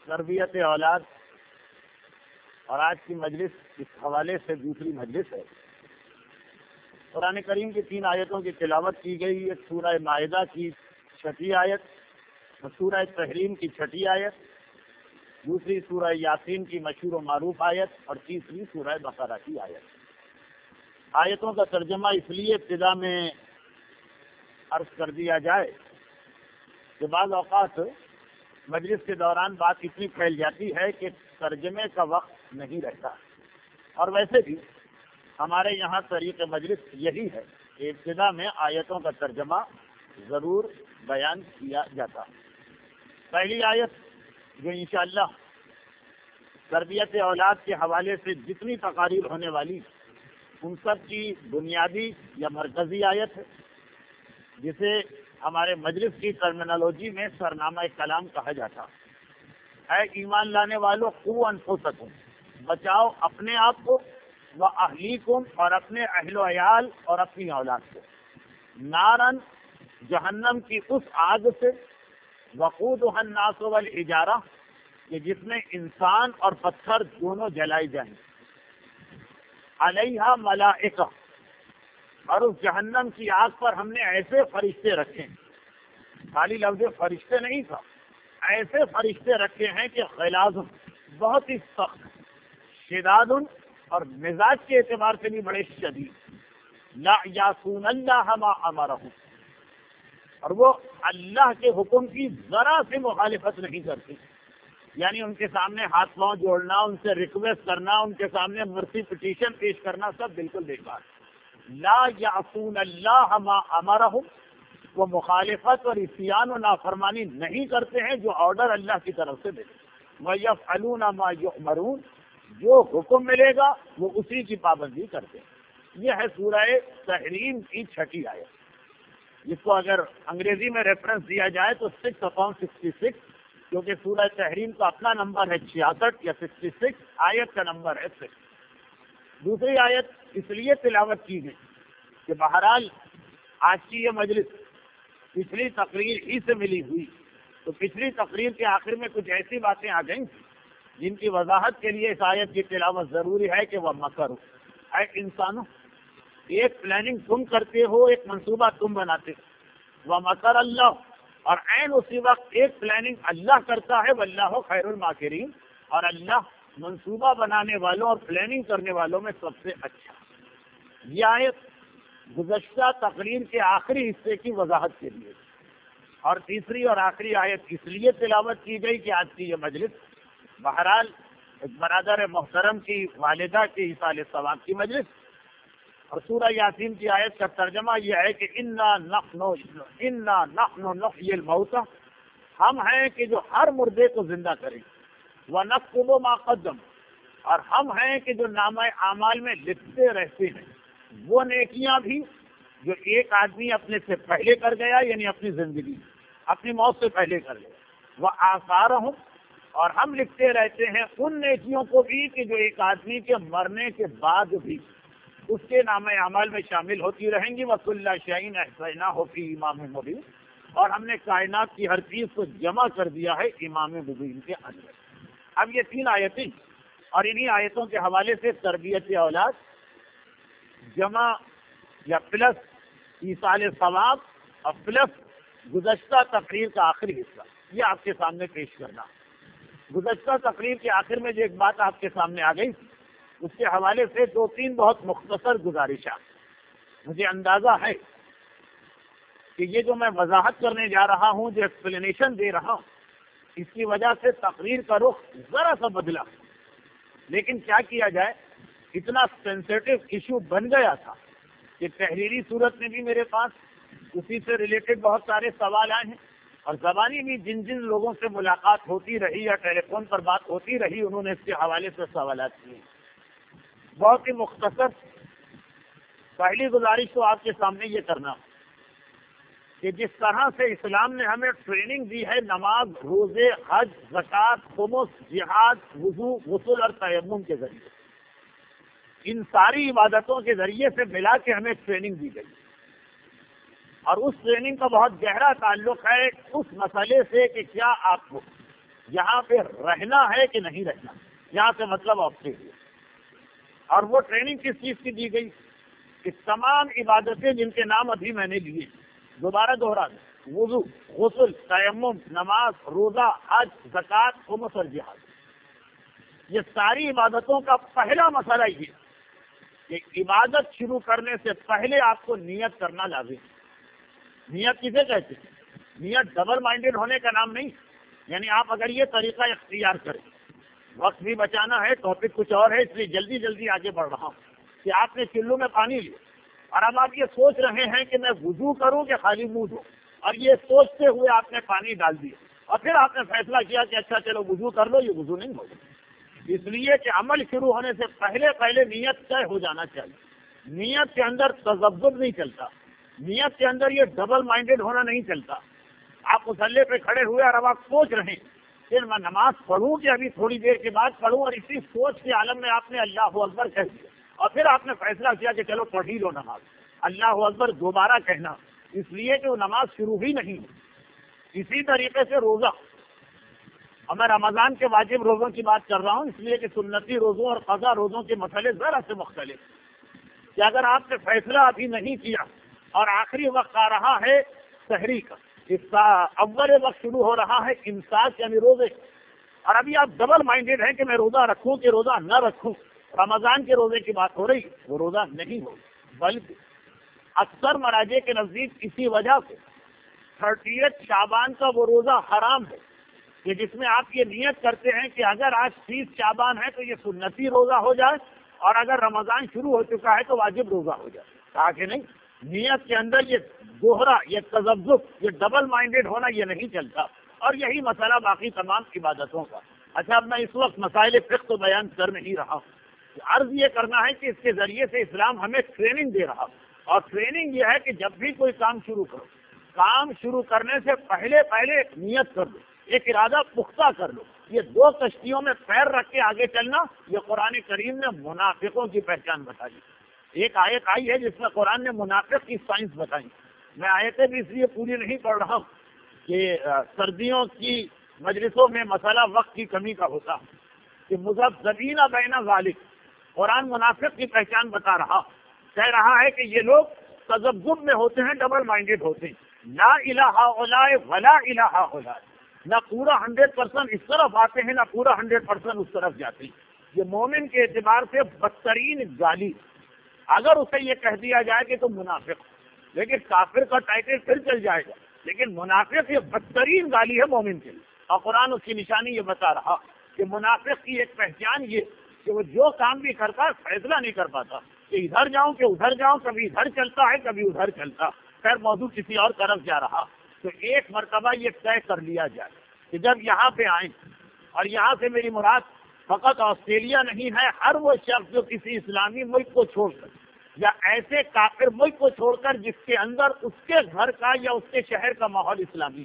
تربیت اولاد اور آج کی مجلس اس حوالے سے دوسری مجلس ہے۔ قرآن کریم کی 3 آیتوں کی تلاوت کی گئی، ایک سورہ مائدہ کی 6 آیت، سورہ تحریم کی 6 آیت، دوسری سورہ یاسین کی مشہور و معروف آیت، اور تیسری سورہ بقرہ کی آیت۔ آیتوں کا ترجمہ اس لیے ابتدا میں عرض کر دیا جائے کہ بعض اوقات مجلس کے دوران بات اتنی پھیل جاتی ہے کہ ترجمے کا وقت نہیں رہتا، اور ویسے بھی ہمارے یہاں طریق مجلس یہی ہے کہ ابتدا میں آیتوں کا ترجمہ ضرور بیان کیا جاتا ہے۔ پہلی آیت جو انشاءاللہ تربیت اولاد کے حوالے سے جتنی تقاریر ہونے والی ان سب کی بنیادی یا مرکزی آیت ہے، جسے ہمارے مجلس کی ٹرمینالوجی میں سرنامہ کلام کہا جاتا۔ اے ایمان لانے والوں، قوا انفسکم، بچاؤ اپنے آپ کو، و اہلیکم، اور اپنے اہل و عیال اور اپنی اولاد کو، نارن، جہنم کی اس آگ سے، وقودها الناس والحجارہ، کہ جس میں انسان اور پتھر دونوں جلائے جائیں، علیہا ملائکہ، اور اس جہنم کی آگ پر ہم نے ایسے فرشتے رکھے ہیں، خالی لفظ فرشتے نہیں تھا، ایسے فرشتے رکھے ہیں کہ غلاظ، بہت ہی سخت، شداد، اور مزاج کے اعتبار سے بھی بڑے شدید، لا یعصون اللہ ما امرہم، اور وہ اللہ کے حکم کی ذرا سے مخالفت نہیں کرتے، یعنی ان کے سامنے ہاتھ پاؤں جوڑنا، ان سے ریکویسٹ کرنا، ان کے سامنے مرسی پٹیشن پیش کرنا سب بالکل بیکار۔ لا یعصون اللہ ما امرہم، وہ مخالفت اور عصیان و نافرمانی نہیں کرتے ہیں جو آرڈر اللہ کی طرف سے دیتے، وَيَفْعَلُونَ مَا يُؤْمَرُونَ، جو حکم ملے گا وہ اسی کی پابندی کرتے ہیں۔ یہ ہے سورہ تحریم کی 6 آیت، جس کو اگر انگریزی میں ریفرنس دیا جائے تو 6/66، کیونکہ سورہ تحریم کا اپنا نمبر ہے 66 یا 66، آیت کا نمبر ہے 6۔ دوسری آیت اس لیے تلاوت کی گئی کہ بہرحال آج کی یہ مجلس پچھلی تقریر ہی سے ملی ہوئی، تو پچھلی تقریر کے آخر میں کچھ ایسی باتیں آ گئیں جن کی وضاحت کے لیے اس آیت کی تلاوت ضروری ہے کہ وہ مکر ہو۔ اے انسانوں، ایک پلاننگ تم کرتے ہو، ایک منصوبہ تم بناتے ہو، وہ مکر اللہ، اور عین اسی وقت ایک پلاننگ اللہ کرتا ہے، واللہ خیر الماکرین، اور اللہ منصوبہ بنانے والوں اور پلاننگ کرنے والوں میں سب سے اچھا۔ یہ آیت گزشتہ تقریر کے آخری حصے کی وضاحت کے لیے، اور تیسری اور آخری آیت اس لیے تلاوت کی گئی کہ آج کی یہ مجلس بہرحال ایک برادر محترم کی والدہ کے ایصال ثواب کی مجلس، اور سورہ یاسین کی آیت کا ترجمہ یہ ہے کہ انا نحن نحیی الموتى، ہم ہیں کہ جو ہر مردے کو زندہ کریں، ونکتب ما قدم، اور ہم ہیں کہ جو نامہ اعمال میں لکھتے رہتے ہیں وہ نیکیاں بھی جو ایک آدمی اپنے سے پہلے کر گیا، یعنی اپنی زندگی اپنی موت سے پہلے کر گیا، وہ آثارہم، اور ہم لکھتے رہتے ہیں ان نیکیوں کو بھی کہ جو ایک آدمی کے مرنے کے بعد بھی اس کے نامہ اعمال میں شامل ہوتی رہیں گی، وَكُلَّ شَيْءٍ أَحْصَيْنَاهُ فِي إِمَامٍ مُبِينٍ، اور ہم نے کائنات کی ہر چیز کو جمع کر دیا ہے امام مبین کے اندر۔ اب یہ 3 آیتیں، اور انہی آیتوں کے حوالے سے تربیت اولاد جمع یا پلس ایصال ثواب اور پلس گزشتہ تقریر کا آخری حصہ، یہ آپ کے سامنے پیش کرنا۔ گزشتہ تقریر کے آخر میں جو ایک بات آپ کے سامنے آ گئی، اس کے حوالے سے 2-3 بہت مختصر گزارشات۔ مجھے اندازہ ہے کہ یہ جو میں وضاحت کرنے جا رہا ہوں، جو ایکسپلینیشن دے رہا ہوں، اس کی وجہ سے تقریر کا رخ ذرا سا بدلا، لیکن کیا کیا جائے، اتنا سینسیٹیو ایشو بن گیا تھا کہ تحریری صورت میں بھی میرے پاس اسی سے ریلیٹڈ بہت سارے سوال آئے ہیں، اور زبانی بھی جن لوگوں سے ملاقات ہوتی رہی یا ٹیلی فون پر بات ہوتی رہی انہوں نے اس کے حوالے سے سوالات کیے۔ بہت ہی مختصر پہلی گزارش تو آپ کے سامنے یہ کرنا کہ جس طرح سے اسلام نے ہمیں ٹریننگ دی ہے نماز، روزے، حج، زکوٰۃ، خمس، جہاد، وضو، غسل اور تیمم کے ذریعے، ان ساری عبادتوں کے ذریعے سے ملا کے ہمیں ٹریننگ دی گئی، اور اس ٹریننگ کا بہت گہرا تعلق ہے اس مسئلے سے کہ کیا آپ کو یہاں پہ رہنا ہے کہ نہیں رہنا، یہاں سے مطلب آسٹریلیا. اور وہ ٹریننگ کس چیز کی دی گئی کہ تمام عبادتیں جن کے نام ابھی میں نے لیے، دوبارہ دوہرا دیں، وضو، غسل، تیمم، نماز، روزہ، حج، زکوٰۃ، خمس اور جہاد، یہ ساری عبادتوں کا پہلا مسئلہ یہ کہ عبادت شروع کرنے سے پہلے آپ کو نیت کرنا لازم ہے. نیت کسے کہتے ہیں؟ نیت ڈبل مائنڈیڈ ہونے کا نام نہیں. یعنی آپ اگر یہ طریقہ اختیار کریں، وقت بھی بچانا ہے، ٹاپک کچھ اور ہے، اس لیے جلدی جلدی آگے بڑھ رہا ہوں، کہ آپ نے چلو میں پانی لیا اور اب آپ یہ سوچ رہے ہیں کہ میں وضو کروں کہ خالی منہ دوں، اور یہ سوچتے ہوئے آپ نے پانی ڈال دیا اور پھر آپ نے فیصلہ کیا کہ اچھا چلو وضو کر لو، یہ وضو نہیں ہوگا. اس لیے کہ عمل شروع ہونے سے پہلے نیت طے ہو جانا چاہیے. نیت کے اندر تذبذب نہیں چلتا، نیت کے اندر یہ ڈبل مائنڈیڈ ہونا نہیں چلتا. آپ مصلی پہ کھڑے ہوئے اور اب آپ سوچ رہے ہیں پھر میں نماز پڑھوں کہ ابھی تھوڑی دیر کے بعد پڑھوں، اور اسی سوچ کے عالم میں آپ نے اللہ اکبر کہہ دیا اور پھر آپ نے فیصلہ کیا کہ چلو پڑھ ہی لو نماز. اللہ اکبر دوبارہ کہنا، اس لیے کہ وہ نماز شروع ہی نہیں. اسی طریقے سے روزہ، اور میں رمضان کے واجب روزوں کی بات کر رہا ہوں اس لیے کہ سنتی روزوں اور قضا روزوں کے مسئلے ذرا سے مختلف. کہ اگر آپ نے فیصلہ ابھی نہیں کیا اور آخری وقت آ رہا ہے سحری کا، اس کا اول وقت شروع ہو رہا ہے امساک یعنی روزے، اور ابھی آپ ڈبل مائنڈیڈ ہیں کہ میں روزہ رکھوں کہ روزہ نہ رکھوں، رمضان کے روزے کی بات ہو رہی، وہ روزہ نہیں ہو. بلکہ اکثر مراجع کے نزدیک اسی وجہ سے 30 شعبان کا وہ روزہ حرام ہے کہ جس میں آپ یہ نیت کرتے ہیں کہ اگر آج 30 شعبان ہے تو یہ سنتی روزہ ہو جائے، اور اگر رمضان شروع ہو چکا ہے تو واجب روزہ ہو جائے. کہا کہ نہیں، نیت کے اندر یہ دوہرا، یہ تذبذب، یہ ڈبل مائنڈیڈ ہونا یہ نہیں چلتا. اور یہی مسئلہ باقی تمام عبادتوں کا. اچھا، اب میں اس وقت مسائل فقہ تو بیان کر نہیں رہا ہوں، عرض یہ کرنا ہے کہ اس کے ذریعے سے اسلام ہمیں ٹریننگ دے رہا، اور ٹریننگ یہ ہے کہ جب بھی کوئی کام شروع کرو، کام شروع کرنے سے پہلے ایک نیت کر لو، ایک ارادہ پختہ کر لو. یہ 2 کشتیوں میں پیر رکھ کے آگے چلنا، یہ قرآن کریم نے منافقوں کی پہچان بتا دی. ایک آیت آئی ہے جس میں قرآن نے منافق کی سائنس بتائی. میں آیتیں بھی اس لیے پوری نہیں پڑھ رہا ہوں کہ سردیوں کی مجلسوں میں مسئلہ وقت کی کمی کا ہوتا کہ مذبذبین بین ذالک، قرآن منافق کی پہچان بتا رہا، کہہ رہا ہے کہ یہ لوگ تذبذب میں ہوتے ہیں، ڈبل مائنڈیڈ ہوتے ہیں. لا الہ الا ولا الہ الا، نہ پورا 100% اس طرف آتے ہیں نہ پورا 100% اس طرف جاتے ہیں. یہ مومن کے اعتبار سے بدترین گالی. اگر اسے یہ کہہ دیا جائے کہ تم منافق، لیکن کافر کا ٹائٹل پھر چل جائے گا، لیکن منافق یہ بدترین گالی ہے مومن کے لیے. اور قرآن اس کی نشانی یہ بتا رہا کہ منافق کی ایک پہچان یہ کہ وہ جو کام بھی کرتا ہے فیصلہ نہیں کر پاتا کہ ادھر جاؤں کہ ادھر جاؤں، کبھی ادھر چلتا ہے کبھی ادھر چلتا. خیر، موضوع کسی اور طرف جا رہا. تو ایک مرتبہ یہ طے کر لیا جائے کہ جب یہاں پہ آئیں، اور یہاں سے میری مراد فقط آسٹریلیا نہیں ہے، ہر وہ شخص جو کسی اسلامی ملک کو چھوڑ کر یا ایسے کافر ملک کو چھوڑ کر جس کے اندر اس کے گھر کا یا اس کے شہر کا ماحول اسلامی،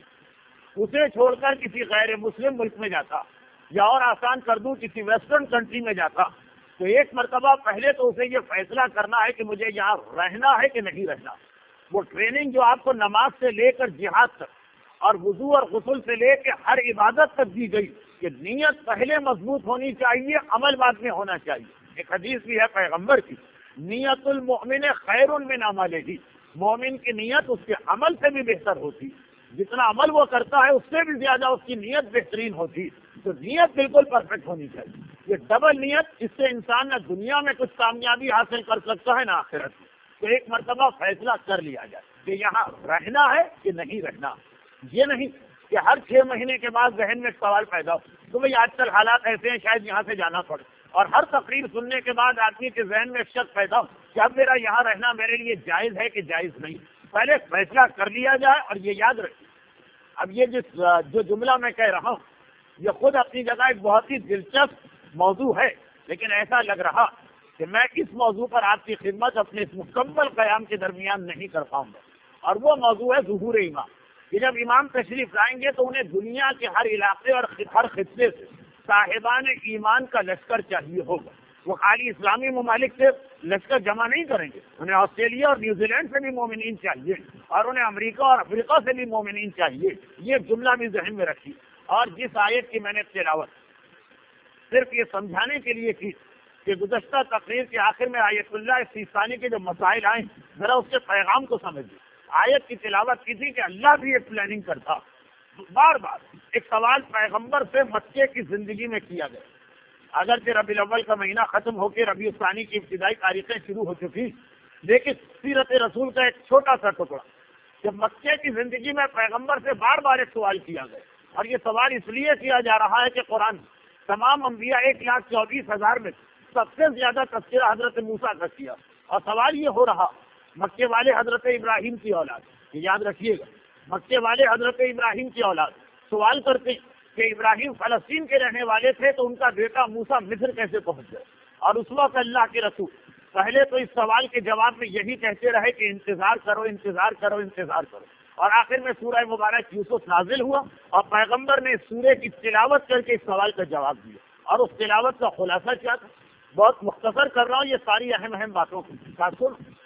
اسے چھوڑ کر کسی غیر مسلم ملک میں جاتا، یا اور آسان کر دوں کسی ویسٹرن کنٹری میں جاتا، تو ایک مرتبہ پہلے تو اسے یہ فیصلہ کرنا ہے کہ مجھے یہاں رہنا ہے کہ نہیں رہنا. وہ ٹریننگ جو آپ کو نماز سے لے کر جہاد تک اور وضو اور غسل سے لے کے ہر عبادت تک دی گئی کہ نیت پہلے مضبوط ہونی چاہیے، عمل بعد میں ہونا چاہیے. ایک حدیث بھی ہے پیغمبر کی، نیت المؤمن خیر من عملہ، مومن کی نیت اس کے عمل سے بھی بہتر ہوتی، جتنا عمل وہ کرتا ہے اس سے بھی زیادہ اس کی نیت بہترین ہوتی. تو نیت بالکل پرفیکٹ ہونی چاہیے. یہ ڈبل نیت، اس سے انسان نہ دنیا میں کچھ کامیابی حاصل کر سکتا ہے نہ آخرت میں. تو ایک مرتبہ فیصلہ کر لیا جائے کہ یہاں رہنا ہے کہ نہیں رہنا. یہ نہیں کہ ہر 6 مہینے کے بعد ذہن میں ایک سوال پیدا ہو تو بھائی آج کل حالات ایسے ہیں شاید یہاں سے جانا پڑے، اور ہر تقریر سننے کے بعد آدمی کے ذہن میں ایک شک پیدا ہو کہ اب میرا یہاں رہنا میرے لیے جائز ہے کہ جائز نہیں. پہلے فیصلہ کر لیا جائے. اور یہ یاد رکھیے، اب یہ جو جملہ میں کہہ رہا ہوں یہ خود اپنی جگہ ایک بہت ہی دلچسپ موضوع ہے، لیکن ایسا لگ رہا کہ میں اس موضوع پر آپ کی خدمت اپنے اس مکمل قیام کے درمیان نہیں کر پاؤں گا. اور وہ موضوع ہے ظہور امام. کہ جب امام تشریف لائیں گے تو انہیں دنیا کے ہر علاقے اور ہر خطے سے صاحبان ایمان کا لشکر چاہیے ہوگا. وہ خالی اسلامی ممالک سے لشکر جمع نہیں کریں گے، انہیں آسٹریلیا اور نیوزی لینڈ سے بھی مومنین چاہیے، اور انہیں امریکہ اور افریقہ سے بھی مومنین چاہیے. یہ جملہ بھی ذہن میں رکھیے. اور جس آیت کی میں نے تلاوت صرف یہ سمجھانے کے لیے کی کہ گزشتہ تقریر کے آخر میں آیت اللہ سیستانی کے جو مسائل آئے ذرا اس کے پیغام کو سمجھیے. آیت کی تلاوت کی تھی کہ اللہ بھی ایک پلاننگ کرتا. بار بار ایک سوال پیغمبر سے مکے کی زندگی میں کیا گیا. اگرچہ ربیع الاول کا مہینہ ختم ہو کے ربیع الثانی کی ابتدائی تاریخیں شروع ہو چکی، لیکن سیرت رسول کا ایک چھوٹا سا ٹکڑا جب مکے کی زندگی میں پیغمبر سے بار بار ایک سوال کیا گیا. اور یہ سوال اس لیے کیا جا رہا ہے کہ قرآن تمام انبیاء 1,24,000 میں سب سے زیادہ تذکرہ حضرت موسیٰ کا کیا. اور سوال یہ ہو رہا مکے والے حضرت ابراہیم کی اولاد، یاد رکھیے گا، مکے والے حضرت ابراہیم کی اولاد سوال کرتے کہ ابراہیم فلسطین کے رہنے والے تھے تو ان کا بیٹا موسیٰ مصر کیسے پہنچ گئے؟ اور اس وقت اللہ کے رسول پہلے تو اس سوال کے جواب میں یہی کہتے رہے کہ انتظار کرو انتظار کرو انتظار کرو. اور آخر میں سورہ مبارک یوسف نازل ہوا اور پیغمبر نے اس سورے کی تلاوت کر کے اس سوال کا جواب دیا. اور اس تلاوت کا خلاصہ کیا تھا؟ بہت مختصر کر رہا ہوں، یہ ساری اہم باتوں کو.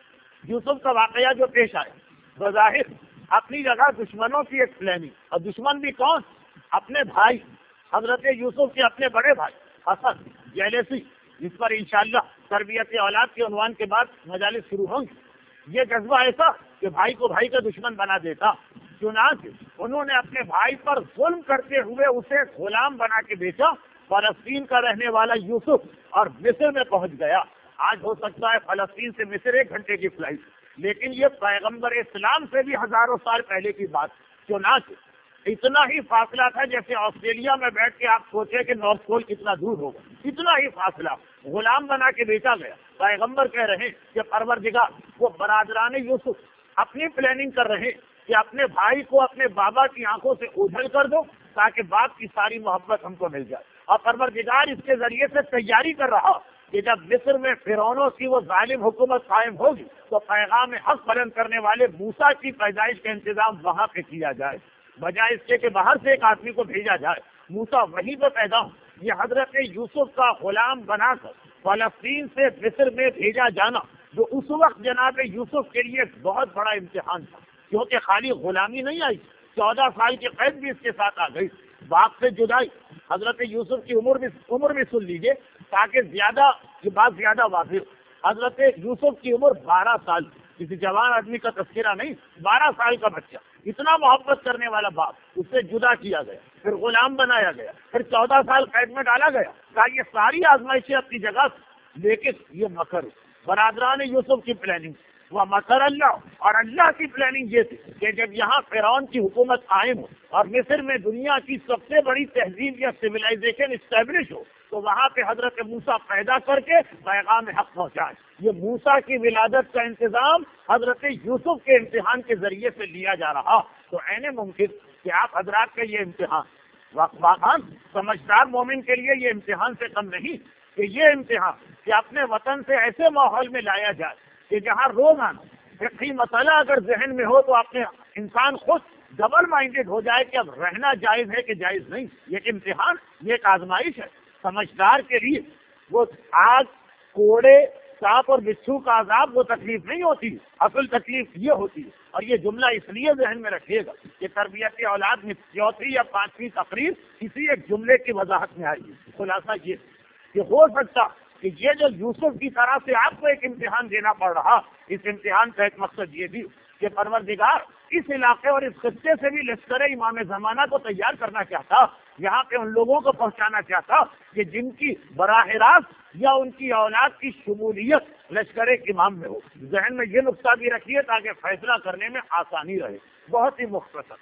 یوسف کا واقعہ جو پیش آیا بظاہر اپنی جگہ دشمنوں کی ایک پلاننگ، اور دشمن بھی کون؟ اپنے بھائی حضرت یوسف کے اپنے بڑے بھائی حسن جیلیسی، جس پر انشاءاللہ تربیت اولاد کے عنوان کے بعد مجالس شروع ہوں گی. یہ جذبہ ایسا کہ بھائی کو بھائی کا دشمن بنا دیتا. چنانچہ انہوں نے اپنے بھائی پر ظلم کرتے ہوئے اسے غلام بنا کے بیچا. فلسطین کا رہنے والا یوسف اور مصر میں پہنچ گیا. آج ہو سکتا ہے فلسطین سے مصر 1 گھنٹے کی فلائٹ، لیکن یہ پیغمبر اسلام سے بھی ہزاروں سال پہلے کی بات. چنانچہ اتنا ہی فاصلہ تھا جیسے آسٹریلیا میں بیٹھ کے آپ سوچے کہ نارتھ پول کتنا دور ہوگا، اتنا ہی فاصلہ. غلام بنا کے بیچا گیا. پیغمبر کہہ رہے کہ پروردگار، وہ برادران یوسف اپنی پلاننگ کر رہے کہ اپنے بھائی کو اپنے بابا کی آنکھوں سے اوجھل کر دو تاکہ باپ کی ساری محبت ہم کو مل جائے. اور پروردگار اس کے ذریعے سے تیاری کر رہا کہ جب مصر میں فرعونوں کی وہ ظالم حکومت قائم ہوگی تو پیغام حق بلند کرنے والے موسیٰ کی پیدائش کا انتظام وہاں پہ کیا جائے، بجائے اس کے کہ باہر سے ایک آدمی کو بھیجا جائے. موسیٰ وہیں پہ پیدا ہو. یہ حضرت یوسف کا غلام بنا کر فلسطین سے مصر میں بھیجا جانا، جو اس وقت جناب یوسف کے لیے بہت بڑا امتحان تھا، کیونکہ خالی غلامی نہیں آئی، 14 سال کی قید بھی اس کے ساتھ آ گئی. باپ سے جدائی، حضرت یوسف کی عمر بھی سن لیجیے تاکہ یہ بات زیادہ واضح. حضرت یوسف کی عمر 12 سال، کسی جوان آدمی کا تذکرہ نہیں، 12 سال کا بچہ، اتنا محبت کرنے والا باپ، اس سے جدا کیا گیا، پھر غلام بنایا گیا، پھر 14 سال قید میں ڈالا گیا. کہا یہ ساری آزمائشیں اپنی جگہ، لیکن یہ مکر برادران یوسف کی پلاننگ، وہ مکر اللہ. اور اللہ کی پلاننگ یہ تھی کہ جب یہاں فرعون کی حکومت قائم ہو اور مصر میں دنیا کی سب سے بڑی تہذیب یا سویلائزیشن اسٹیبلش ہو تو وہاں پہ حضرت موسیٰ پیدا کر کے پیغام حق پہنچائے. یہ موسیٰ کی ولادت کا انتظام حضرت یوسف کے امتحان کے ذریعے سے لیا جا رہا. تو عین ممکن کہ آپ حضرات کا یہ امتحان واقعاً سمجھدار مومن کے لیے یہ امتحان سے کم نہیں، کہ یہ امتحان کہ اپنے وطن سے ایسے ماحول میں لایا جائے کہ جہاں روزانہ فقہی مسئلہ اگر ذہن میں ہو تو اپنے انسان خود ڈبل مائنڈیڈ ہو جائے کہ اب رہنا جائز ہے کہ جائز نہیں. یہ امتحان، یہ ایک آزمائش ہے. سمجھدار کے لیے وہ آگ، کوڑے، سانپ اور بچھو کا عذاب وہ تکلیف نہیں ہوتی، اصل تکلیف یہ ہوتی ہے. اور یہ جملہ اس لیے ذہن میں رکھیے گا کہ تربیت اولاد میں 4تھی یا 5ویں تقریر اسی ایک جملے کی وضاحت میں آئی ہے. خلاصہ یہ کہ ہو سکتا کہ یہ جو یوسف کی طرح سے آپ کو ایک امتحان دینا پڑ رہا، اس امتحان کا ایک مقصد یہ بھی کہ پروردگار اس علاقے اور اس خطے سے بھی لشکر امام زمانہ کو تیار کرنا چاہتا، یہاں پہ ان لوگوں کو پہنچانا چاہتا کہ جن کی براہ راست یا ان کی اولاد کی شمولیت لشکر امام میں ہو. ذہن میں یہ نقطہ بھی رکھیے تاکہ فیصلہ کرنے میں آسانی رہے. بہت ہی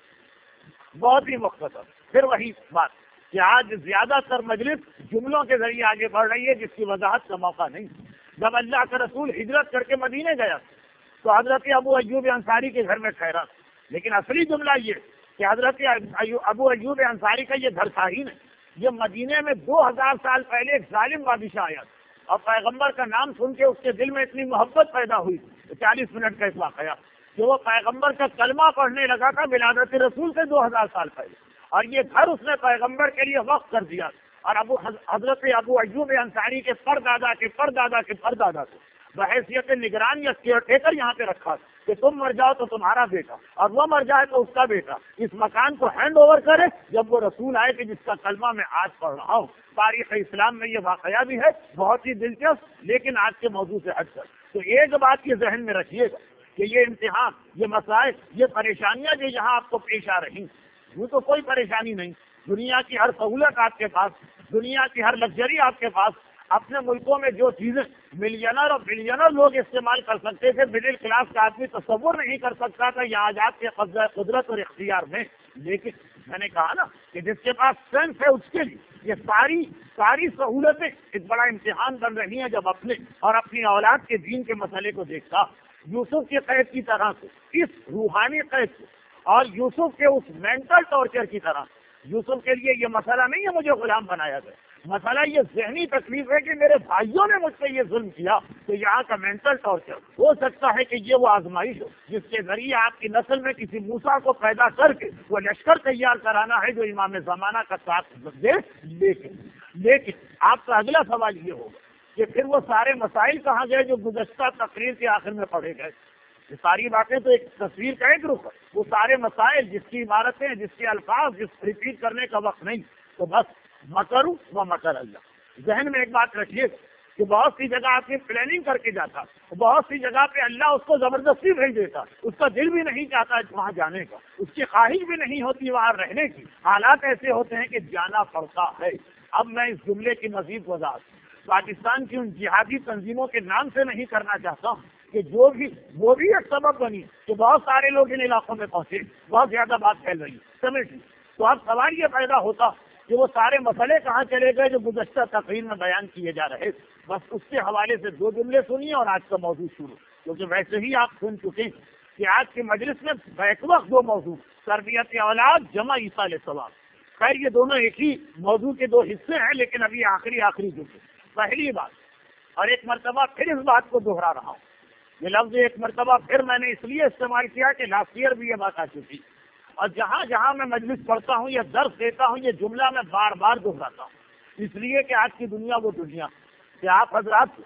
مختصر. پھر وہی بات کہ آج زیادہ تر مجلس جملوں کے ذریعے آگے بڑھ رہی ہے جس کی وضاحت کا موقع نہیں. جب اللہ کا رسول ہجرت کر کے مدینے گیا تو حضرت ابو ایوب انصاری کے گھر میں ٹھہرا، لیکن اصلی جملہ یہ کہ حضرت ابو ایوب انصاری کا یہ گھر تھا ہی نہیں. یہ مدینے میں 2000 سال پہلے ایک ظالم بادشاہ آیا اور پیغمبر کا نام سن کے اس کے دل میں اتنی محبت پیدا ہوئی. 40 منٹ کا اس واقعہ کہ وہ پیغمبر کا کلمہ پڑھنے لگا تھا ولادت رسول سے 2000 سال پہلے، اور یہ گھر اس نے پیغمبر کے لیے وقف کر دیا. اور حضرت ابو ایوب انصاری کے پردادا کے پردادا کے پردادا کو بحیثیت نگران یا کیئر ٹیکر یہاں پہ رکھا. کہ تم مر جاؤ تو تمہارا بیٹا اور وہ مر جائے تو اس کا بیٹا اس مکان کو ہینڈ اوور کرے جب وہ رسول آئے کہ جس کا کلمہ میں آج پڑھ رہا ہوں. تاریخ اسلام میں یہ واقعہ بھی ہے بہت ہی دلچسپ، لیکن آج کے موضوع سے ہٹ کر. تو ایک بات یہ ذہن میں رکھیے گا کہ یہ امتحان، یہ مسائل، یہ پریشانیاں جو یہاں آپ کو پیش آ رہی وہ تو کوئی پریشانی نہیں. دنیا کی ہر سہولت آپ کے پاس، دنیا کی ہر لگژری آپ کے پاس. اپنے ملکوں میں جو چیزیں ملینر اور بلینر لوگ استعمال کر سکتے تھے، مڈل کلاس کا آدمی تصور نہیں کر سکتا تھا یہ آزاد کے قبضہ قدرت اور اختیار میں. لیکن میں نے کہا نا کہ جس کے پاس سینس ہے اس کے لیے یہ ساری سہولتیں ایک بڑا امتحان بن رہی ہیں جب اپنے اور اپنی اولاد کے دین کے مسئلے کو دیکھتا. یوسف کے قید کی طرح سے اس روحانی قید کو اور یوسف کے اس مینٹل ٹارچر کی طرح یوسف کے لیے یہ مسئلہ نہیں ہے مجھے غلام بنایا گیا، مسئلہ یہ ذہنی تکلیف ہے کہ میرے بھائیوں نے مجھ سے یہ ظلم کیا. تو یہاں کا مینٹل ٹارچر ہو سکتا ہے کہ یہ وہ آزمائش ہو جس کے ذریعے آپ کی نسل میں کسی موسیٰ کو پیدا کر کے وہ لشکر تیار کرانا ہے جو امام زمانہ کا ساتھ دے. لیکن آپ کا اگلا سوال یہ ہوگا کہ پھر وہ سارے مسائل کہاں گئے جو گزشتہ تقریر کے آخر میں پڑھے گئے. یہ ساری باتیں تو ایک تصویر کا ایک رخ ہے، وہ سارے مسائل جس کی عبارتیں، جس کے الفاظ، جس ریپیٹ کرنے کا وقت نہیں. تو بس مکرو و مکر اللہ. ذہن میں ایک بات رکھیے کہ بہت سی جگہ آپ نے پلاننگ کر کے جاتا، بہت سی جگہ پہ اللہ اس کو زبردستی بھیج دیتا، اس کا دل بھی نہیں چاہتا وہاں جانے کا، اس کی خواہش بھی نہیں ہوتی وہاں رہنے کی، حالات ایسے ہوتے ہیں کہ جانا پڑتا ہے. اب میں اس جملے کی مزید وضاحت پاکستان کی ان جہادی تنظیموں کے نام سے نہیں کرنا چاہتا ہوں کہ وہ بھی ایک سبب بنی کہ بہت سارے لوگ ان علاقوں میں پہنچے، بہت زیادہ بات پھیل رہی سمجھ لی. تو اب سوال یہ پیدا ہوتا کہ وہ سارے مسئلے کہاں چلے گئے جو گزشتہ تقریر میں بیان کیے جا رہے. بس اس کے حوالے سے دو جملے سنیے اور آج کا موضوع شروع، کیونکہ ویسے ہی آپ سن چکے ہیں کہ آج کی مجلس میں بیک وقت دو موضوع، تربیت اولاد جمع عیسیٰ علیہ السلام. خیر یہ دونوں ایک ہی موضوع کے دو حصے ہیں، لیکن ابھی آخری جملے. پہلی بات، اور ایک مرتبہ پھر اس بات کو دوہرا رہا ہوں، یہ لفظ ایک مرتبہ پھر میں نے اس لیے استعمال کیا کہ لاسٹ ایئر بھی یہ بات آ چکی، اور جہاں جہاں میں مجلس پڑھتا ہوں یا درس دیتا ہوں یہ جملہ میں بار بار دہراتا ہوں، اس لیے کہ آج کی دنیا وہ دنیا کہ آپ حضرات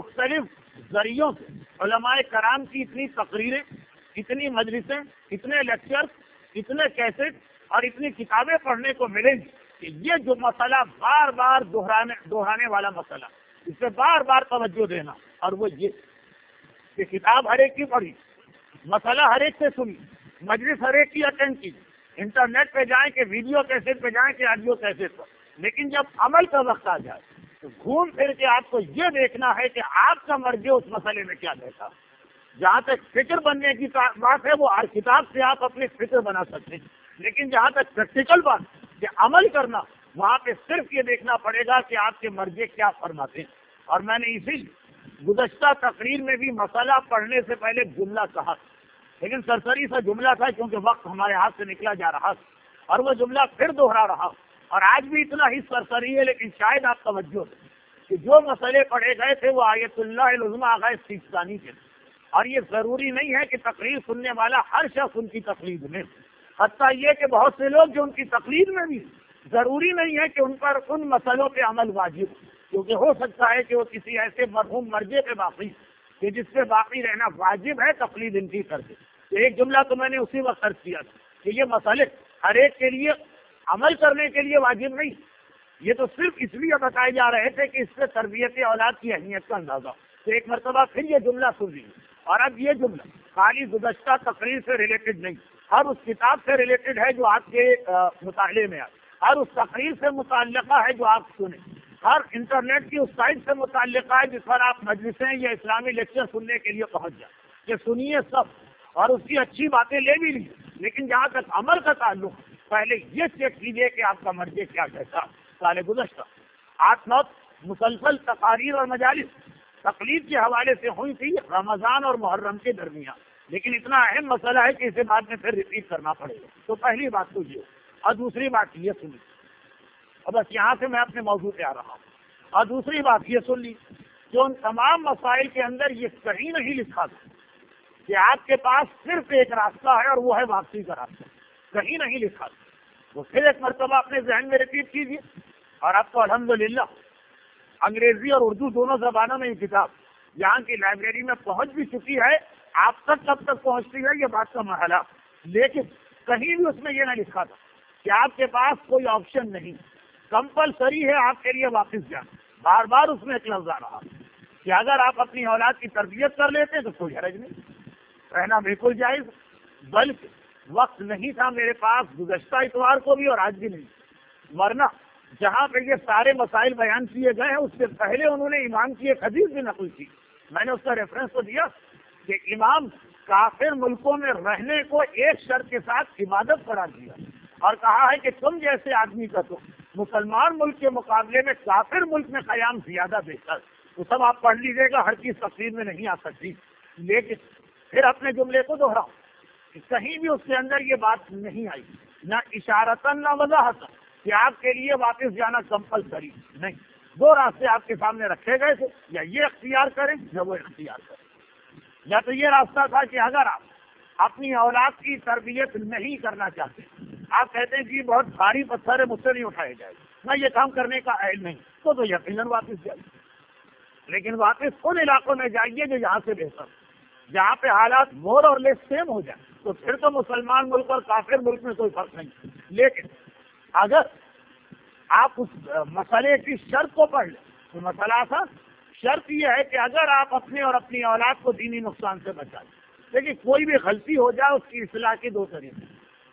مختلف ذریعوں سے علماء کرام کی اتنی تقریریں، اتنی مجلسیں، اتنے لیکچر، اتنے کیسٹ اور اتنی کتابیں پڑھنے کو ملیں گی کہ یہ جو مسئلہ بار بار دہرانے والا مسئلہ، اس پہ بار بار توجہ دینا، اور وہ یہ کہ کتاب ہر ایک کی پڑھی، مسئلہ ہر ایک سے سنی، مجلس ہر ایک کی اٹینڈ کی، انٹرنیٹ پہ جائیں کہ ویڈیو کیسٹ پہ جائیں کہ آڈیو کیسٹ پر، لیکن جب عمل کا وقت آ جائے تو گھوم پھر کے آپ کو یہ دیکھنا ہے کہ آپ کا مرجع اس مسئلے میں کیا دیتا. جہاں تک فکر بننے کی بات ہے وہ ہر کتاب سے آپ اپنی فکر بنا سکتے ہیں، لیکن جہاں تک پریکٹیکل بات کہ عمل کرنا، وہاں پہ صرف یہ دیکھنا پڑے گا کہ آپ کے مرجع کیا فرماتے ہیں. اور میں نے اسی گزشتہ تقریر میں بھی مسئلہ پڑھنے سے پہلے جملہ کہا، لیکن سرسری سا جملہ تھا کیونکہ وقت ہمارے ہاتھ سے نکلا جا رہا تھا، اور وہ جملہ پھر دوہرا رہا، اور آج بھی اتنا ہی سرسری ہے، لیکن شاید آپ توجہ دیں کہ جو مسئلے پڑھے گئے تھے وہ آیت اللہ العظمی آغاز سیستانی کے، اور یہ ضروری نہیں ہے کہ تقریر سننے والا ہر شخص ان کی تقلید میں، حتیٰ یہ کہ بہت سے لوگ جو ان کی تقلید میں بھی ضروری نہیں ہے کہ ان پر ان مسئلوں پہ عمل واجب، کیونکہ ہو سکتا ہے کہ وہ کسی ایسے مرحوم مرجع پہ باقی کہ جس سے باقی رہنا واجب ہے تقلید ان کی کرتے. تو ایک جملہ تو میں نے اسی وقت عرض کیا تھا کہ یہ مسئلے ہر ایک کے لیے عمل کرنے کے لیے واجب نہیں، یہ تو صرف اس لیے بتائے جا رہے تھے کہ اس سے تربیت اولاد کی اہمیت کا اندازہ. تو ایک مرتبہ پھر یہ جملہ سن لیجیے، اور اب یہ جملہ خالی گزشتہ تقریر سے ریلیٹڈ نہیں، ہر اس کتاب سے ریلیٹڈ ہے جو آپ کے مطالعے میں آئے، ہر اس تقریر سے متعلقہ ہے جو آپ سنیں، ہر انٹرنیٹ کی اس سائٹ سے متعلقہ ہے جس پر آپ مجلسیں یا اسلامی لیکچر سننے کے لیے پہنچ جائیں. کہ سنیے سب اور اس کی اچھی باتیں لے بھی لی، لیکن جہاں تک عمل کا تعلق پہلے یہ چیک کیجیے کہ آپ کا مرجع کیا کہتا. سال گزشتہ 8-9 مسلسل تقاریر اور مجالس تقلید کے حوالے سے ہوئی تھی رمضان اور محرم کے درمیان، لیکن اتنا اہم مسئلہ ہے کہ اسے بعد میں پھر ریپیٹ کرنا پڑے گا. تو پہلی بات تو یہ، اور دوسری بات یہ سنی، اور بس یہاں سے میں اپنے موضوع پہ آ رہا ہوں. اور دوسری بات یہ سن لی کہ ان تمام مسائل کے اندر یہ کہیں نہیں لکھا تھا کہ آپ کے پاس صرف ایک راستہ ہے اور وہ ہے واپسی کا راستہ، کہیں نہیں لکھا تھا. وہ پھر ایک مرتبہ اپنے ذہن میں ریپیٹ کیجیے. اور اب تو الحمدللہ انگریزی اور اردو دونوں زبانوں میں یہ کتاب یہاں کی لائبریری میں پہنچ بھی چکی ہے، آپ تک کب تک پہنچتی ہے یہ بات کا مرحلہ، لیکن کہیں بھی اس میں یہ نہ لکھا تھا کہ آپ کے پاس کوئی آپشن نہیں، کمپلسری ہے آپ کے لیے واپس جانا۔ بار بار اس میں ایک لفظ آ رہا کہ اگر آپ اپنی اولاد کی تربیت کر لیتے تو کوئی حرج نہیں، رہنا بالکل جائز، بلکہ وقت نہیں تھا میرے پاس گزشتہ اتوار کو بھی اور آج بھی نہیں، ورنہ جہاں پہ یہ سارے مسائل بیان کیے گئے ہیں اس سے پہلے انہوں نے امام کی ایک حدیث بھی نقل کی، میں نے اس کا ریفرنس تو دیا کہ امام کافر ملکوں میں رہنے کو ایک شرط کے ساتھ عبادت قرار دیا اور کہا ہے کہ تم جیسے آدمی کا تو مسلمان ملک کے مقابلے میں کافر ملک میں قیام زیادہ بہتر۔ تو سب آپ پڑھ لیجیے گا، ہر چیز تفصیل میں نہیں آ سکتی، لیکن پھر اپنے جملے کو دوہراؤ کہ کہیں بھی اس کے اندر یہ بات نہیں آئی، نہ اشارتاً نہ وضاحتاً کہ آپ کے لیے واپس جانا کمپلسری نہیں۔ دو راستے آپ کے سامنے رکھے گئے تھے، یا یہ اختیار کریں یا وہ اختیار کریں۔ یا تو یہ راستہ تھا کہ اگر آپ اپنی اولاد کی تربیت نہیں کرنا چاہتے، آپ کہتے ہیں کہ بہت بھاری پتھر ہے، مجھ سے نہیں اٹھائے جائے، میں یہ کام کرنے کا اہل نہیں، تو یقیناً واپس جائیے، لیکن واپس ان علاقوں میں جائیے جو یہاں سے بہتر، جہاں پہ حالات مور اور لیس سیم ہو جائیں، تو پھر تو مسلمان ملک اور کافر ملک میں کوئی فرق نہیں۔ لیکن اگر آپ اس مسئلے کی شرط کو پڑھ لیں تو مسئلہ تھا، شرط یہ ہے کہ اگر آپ اپنے اور اپنی اولاد کو دینی نقصان سے بچائیں، لیکن کوئی بھی غلطی ہو جائے اس کی اصلاح کے دو طریقے،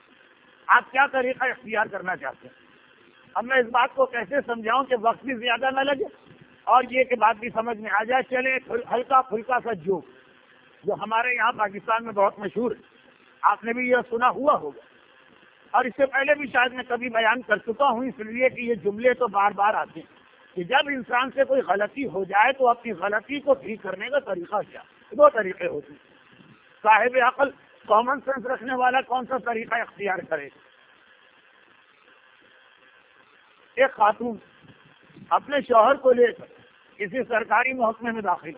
آپ کیا طریقہ اختیار کرنا چاہتے ہیں؟ اب میں اس بات کو کیسے سمجھاؤں کہ وقت بھی زیادہ نہ لگے اور یہ کہ بات بھی سمجھ میں آ جائے۔ چلے ہلکا پھلکا سا جوک جو ہمارے یہاں پاکستان میں بہت مشہور ہے، آپ نے بھی یہ سنا ہوا ہوگا، اور اس سے پہلے بھی شاید میں کبھی بیان کر چکا ہوں، اس لیے کہ یہ جملے تو بار بار آتے ہیں کہ جب انسان سے کوئی غلطی ہو جائے تو اپنی غلطی کو ٹھیک کرنے کا طریقہ کیا؟ دو طریقے ہوتے ہیں۔ صاحب عقل کامن سینس رکھنے والا کون سا طریقہ اختیار کرے؟ ایک خاتون اپنے شوہر کو لے کر کسی سرکاری محکمے میں داخل،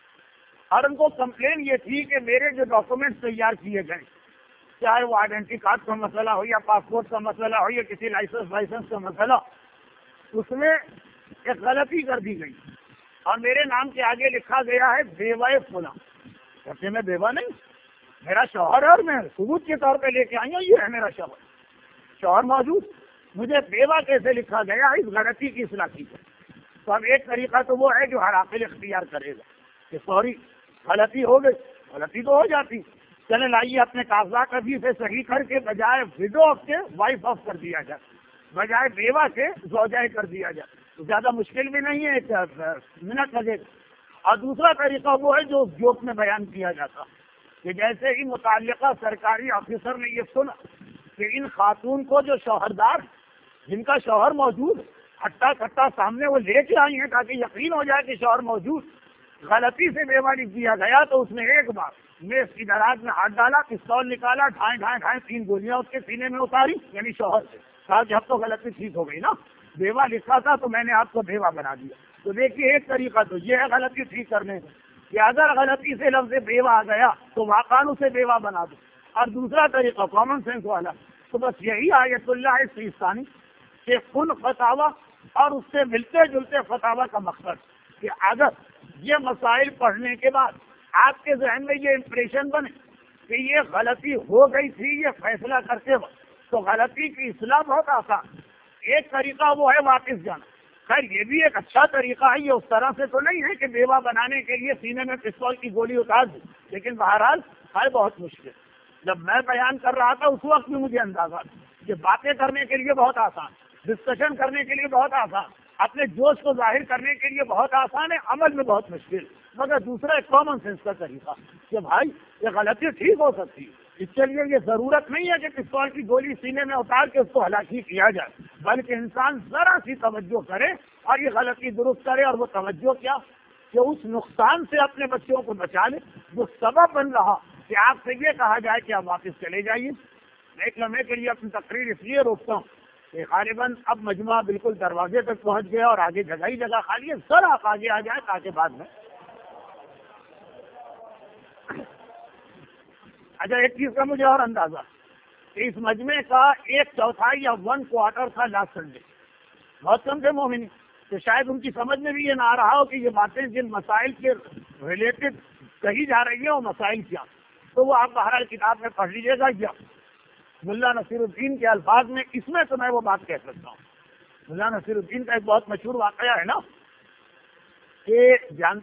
اور ان کو کمپلین یہ تھی کہ میرے جو ڈاکومنٹس تیار کیے گئے، چاہے وہ آئیڈینٹی کارڈ کا مسئلہ ہو یا پاسپورٹ کا مسئلہ ہو یا کسی لائسنس کا مسئلہ، اس میں ایک غلطی کر دی گئی اور میرے نام کے آگے لکھا گیا ہے بیوہ فلاں، جبکہ میں بیوہ نہیں، میرا شوہر ہے اور میں ثبوت کے طور پہ لے کے آئی ہوں یہ ہے میرا شوہر موجود، مجھے بیوہ کیسے لکھا گیا؟ اس غلطی کی اصلاح کی جائے۔ تو اب ایک طریقہ تو وہ ہے جو ہر عاقل اختیار کرے گا کہ سوری غلطی ہو گئی، غلطی تو ہو جاتی، چلے لائیے اپنے کاغذات ابھی سے صحیح کر کے بجائے وڈو آف کے وائف آف کر دیا جائے، بجائے بیوہ کے زوجہ کر دیا جائے، تو زیادہ مشکل بھی نہیں ہے، ایک منٹ لگے گا۔ اور دوسرا طریقہ وہ ہے جو جوک میں بیان کیا جاتا کہ جیسے ہی متعلقہ سرکاری آفیسر نے یہ سنا کہ ان خاتون کو جو شوہردار جن کا شوہر موجود ہٹا کٹا سامنے وہ لے کے آئی ہیں تاکہ یقین ہو جائے کہ شوہر موجود، غلطی سے بیوہ لکھ دیا گیا، تو اس نے ایک بار میز کی دراز میں ہاتھ ڈالا، پستول نکالا، ڈھائیں ڈھائیں ڈھائیں 3 گولیاں اس کے سینے میں اتاری، یعنی شوہر سے کہا کہ اب تو غلطی ٹھیک ہو گئی نا، بیوہ لکھا تھا تو میں نے آپ کو بیوہ بنا دیا۔ تو دیکھیے ایک طریقہ تو یہ ہے غلطی ٹھیک کرنے کا کہ اگر غلطی سے لفظ بیوہ آ گیا تو واقعاً اسے بیوہ بنا دو، اور دوسرا طریقہ کامن سینس والا تو بس یہی آیت اللہ سیستانی کہ کن فتاوی اور اس سے ملتے جلتے فتاوی کا مقصد کہ اگر یہ مسائل پڑھنے کے بعد آپ کے ذہن میں یہ امپریشن بنے کہ یہ غلطی ہو گئی تھی یہ فیصلہ کرتے وقت، تو غلطی کی اصلاح بہت آسان، ایک طریقہ وہ ہے واپس جانا۔ خیر یہ بھی ایک اچھا طریقہ ہے، یہ اس طرح سے تو نہیں ہے کہ بیوہ بنانے کے لیے سینے میں پستول کی گولی اتار دیں، لیکن بہرحال ہے بہت مشکل۔ جب میں بیان کر رہا تھا اس وقت بھی مجھے اندازہ تھا کہ باتیں کرنے کے لیے بہت آسان، ڈسکشن کرنے کے لیے بہت آسان، اپنے جوش کو ظاہر کرنے کے لیے بہت آسان ہے، عمل میں بہت مشکل۔ مگر دوسرا ایک کامن سینس کا طریقہ کہ بھائی یہ غلطی ٹھیک ہو سکتی ہے، اس کے لیے یہ ضرورت نہیں ہے کہ پستول کی گولی سینے میں اتار کے اس کو ہلاکی کیا جائے، بلکہ انسان ذرا سی توجہ کرے اور یہ غلطی درست کرے، اور وہ توجہ کیا کہ اس نقصان سے اپنے بچوں کو بچا لے جو سبب بن رہا کہ آپ سے یہ کہا جائے کہ آپ واپس چلے جائیے۔ میں ایک لمحے کے لیے اپنی تقریر اس لیے روکتا ہوں کہ غالباً اب مجموعہ بالکل دروازے تک پہنچ گیا اور آگے جگہ ہی جگہ خالی ہے، سر آپ آگے آ جائیں تاکہ بعد میں اچھا ایک چیز کا مجھے اور اندازہ کہ اس مجمع کا 1/4 یا 1/4 تھا لاسٹ سنڈے، بہت کم تھے مومن، تو شاید ان کی سمجھ میں بھی یہ نہ آ رہا ہو کہ یہ باتیں جن مسائل کے ریلیٹڈ کہی جا رہی ہے وہ مسائل کیا، تو وہ آپ بہرحال کتاب میں پڑھ لیجیے گا. یا ملا نصیر الدین کے الفاظ میں اس میں تو میں وہ بات کہہ سکتا ہوں. ملا نصیر الدین کا ایک بہت مشہور واقعہ ہے نا کہ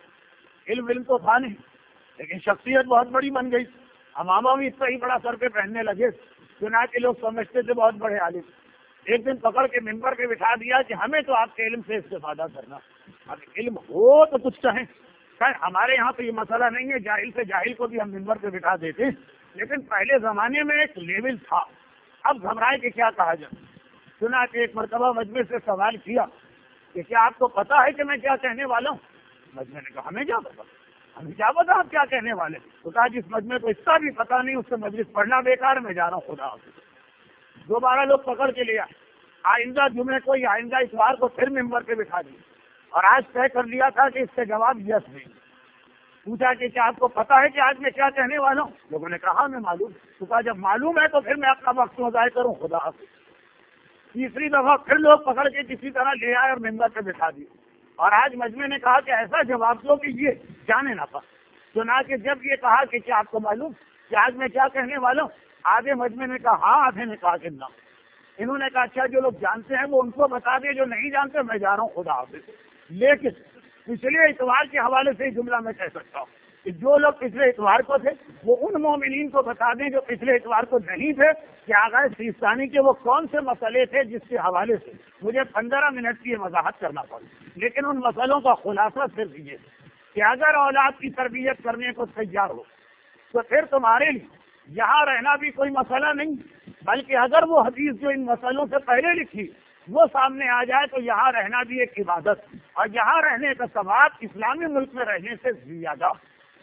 علم تو تھا نہیں لیکن شخصیت بہت بڑی بن گئی. امامہ بھی اتنا ہی بڑا سر پہ پہننے لگے، چنانچہ لوگ سمجھتے تھے بہت بڑے عالم. ایک دن پکڑ کے ممبر پہ بٹھا دیا کہ ہمیں تو آپ کے علم سے استفادہ کرنا. اب علم ہو تو کچھ کہیں. ہمارے یہاں تو یہ مسئلہ نہیں ہے، جاہل سے جاہل کو بھی ہم ممبر پہ بٹھا دیتے، لیکن پہلے زمانے میں ایک لیول تھا. اب گھبرائے کہ کیا کہا جائے. چنانچہ ایک مرتبہ مجمع سے سوال کیا کہ کیا آپ کو پتا ہے کہ میں کیا کہنے والا ہوں؟ مجمع نے کہا ہمیں کیا پتا، ہمیں کیا پتا آپ کیا کہنے والے. تو کہا جس مجمع کو اس کا بھی پتا نہیں اس سے مجلس پڑھنا بیکار، میں جا رہا ہوں، خدا حافظ. دوبارہ لوگ پکڑ کے لیا، آئندہ جمعے کو یا آئندہ اتوار کو پھر ممبر پہ بٹھا دیا اور آج طے کر لیا تھا کہ اس کا جواب یس نہیں. پوچھا کہ کیا آپ کو پتا ہے کہ آج میں کیا کہنے والا ہوں؟ لوگوں نے کہا میں معلوم. تو کہا جب معلوم ہے تو پھر میں اپنا وقت ضائع کروں، خدا حافظ. تیسری دفعہ پھر لوگ پکڑ کے کسی طرح لے آئے اور ممبر پہ بٹھا دیے اور آج مجمع نے کہا کہ ایسا جواب دو کہ یہ جانے نہ پا. چنانچہ جب یہ کہا کہ کیا آپ کو معلوم کہ آج میں کیا کہنے والا ہوں، آدھے مجمع نے کہا ہاں، آدھے نے کہا کہ نہ. انہوں نے کہا اچھا جو لوگ جانتے ہیں وہ ان کو بتا دیں، جو نہیں جانتے میں جا رہا ہوں، خدا حافظ. لیکن پچھلے اتوار کے حوالے سے یہ جملہ میں کہہ سکتا ہوں کہ جو لوگ پچھلے اتوار کو تھے وہ ان مومنین کو بتا دیں جو پچھلے اتوار کو نہیں تھے کہ آغا سیستانی کے وہ کون سے مسئلے تھے جس کے حوالے سے مجھے 15 منٹ کی وضاحت کرنا پڑی. لیکن ان مسئلوں کا خلاصہ صرف یہ کہ اگر اولاد کی تربیت کرنے کو تیار ہو تو پھر تمہارے لیے یہاں رہنا بھی کوئی مسئلہ نہیں، بلکہ اگر وہ حدیث جو ان مسئلوں سے پہلے لکھی وہ سامنے آ جائے تو یہاں رہنا بھی ایک عبادت اور یہاں رہنے کا ثواب اسلامی ملک میں رہنے سے زیادہ.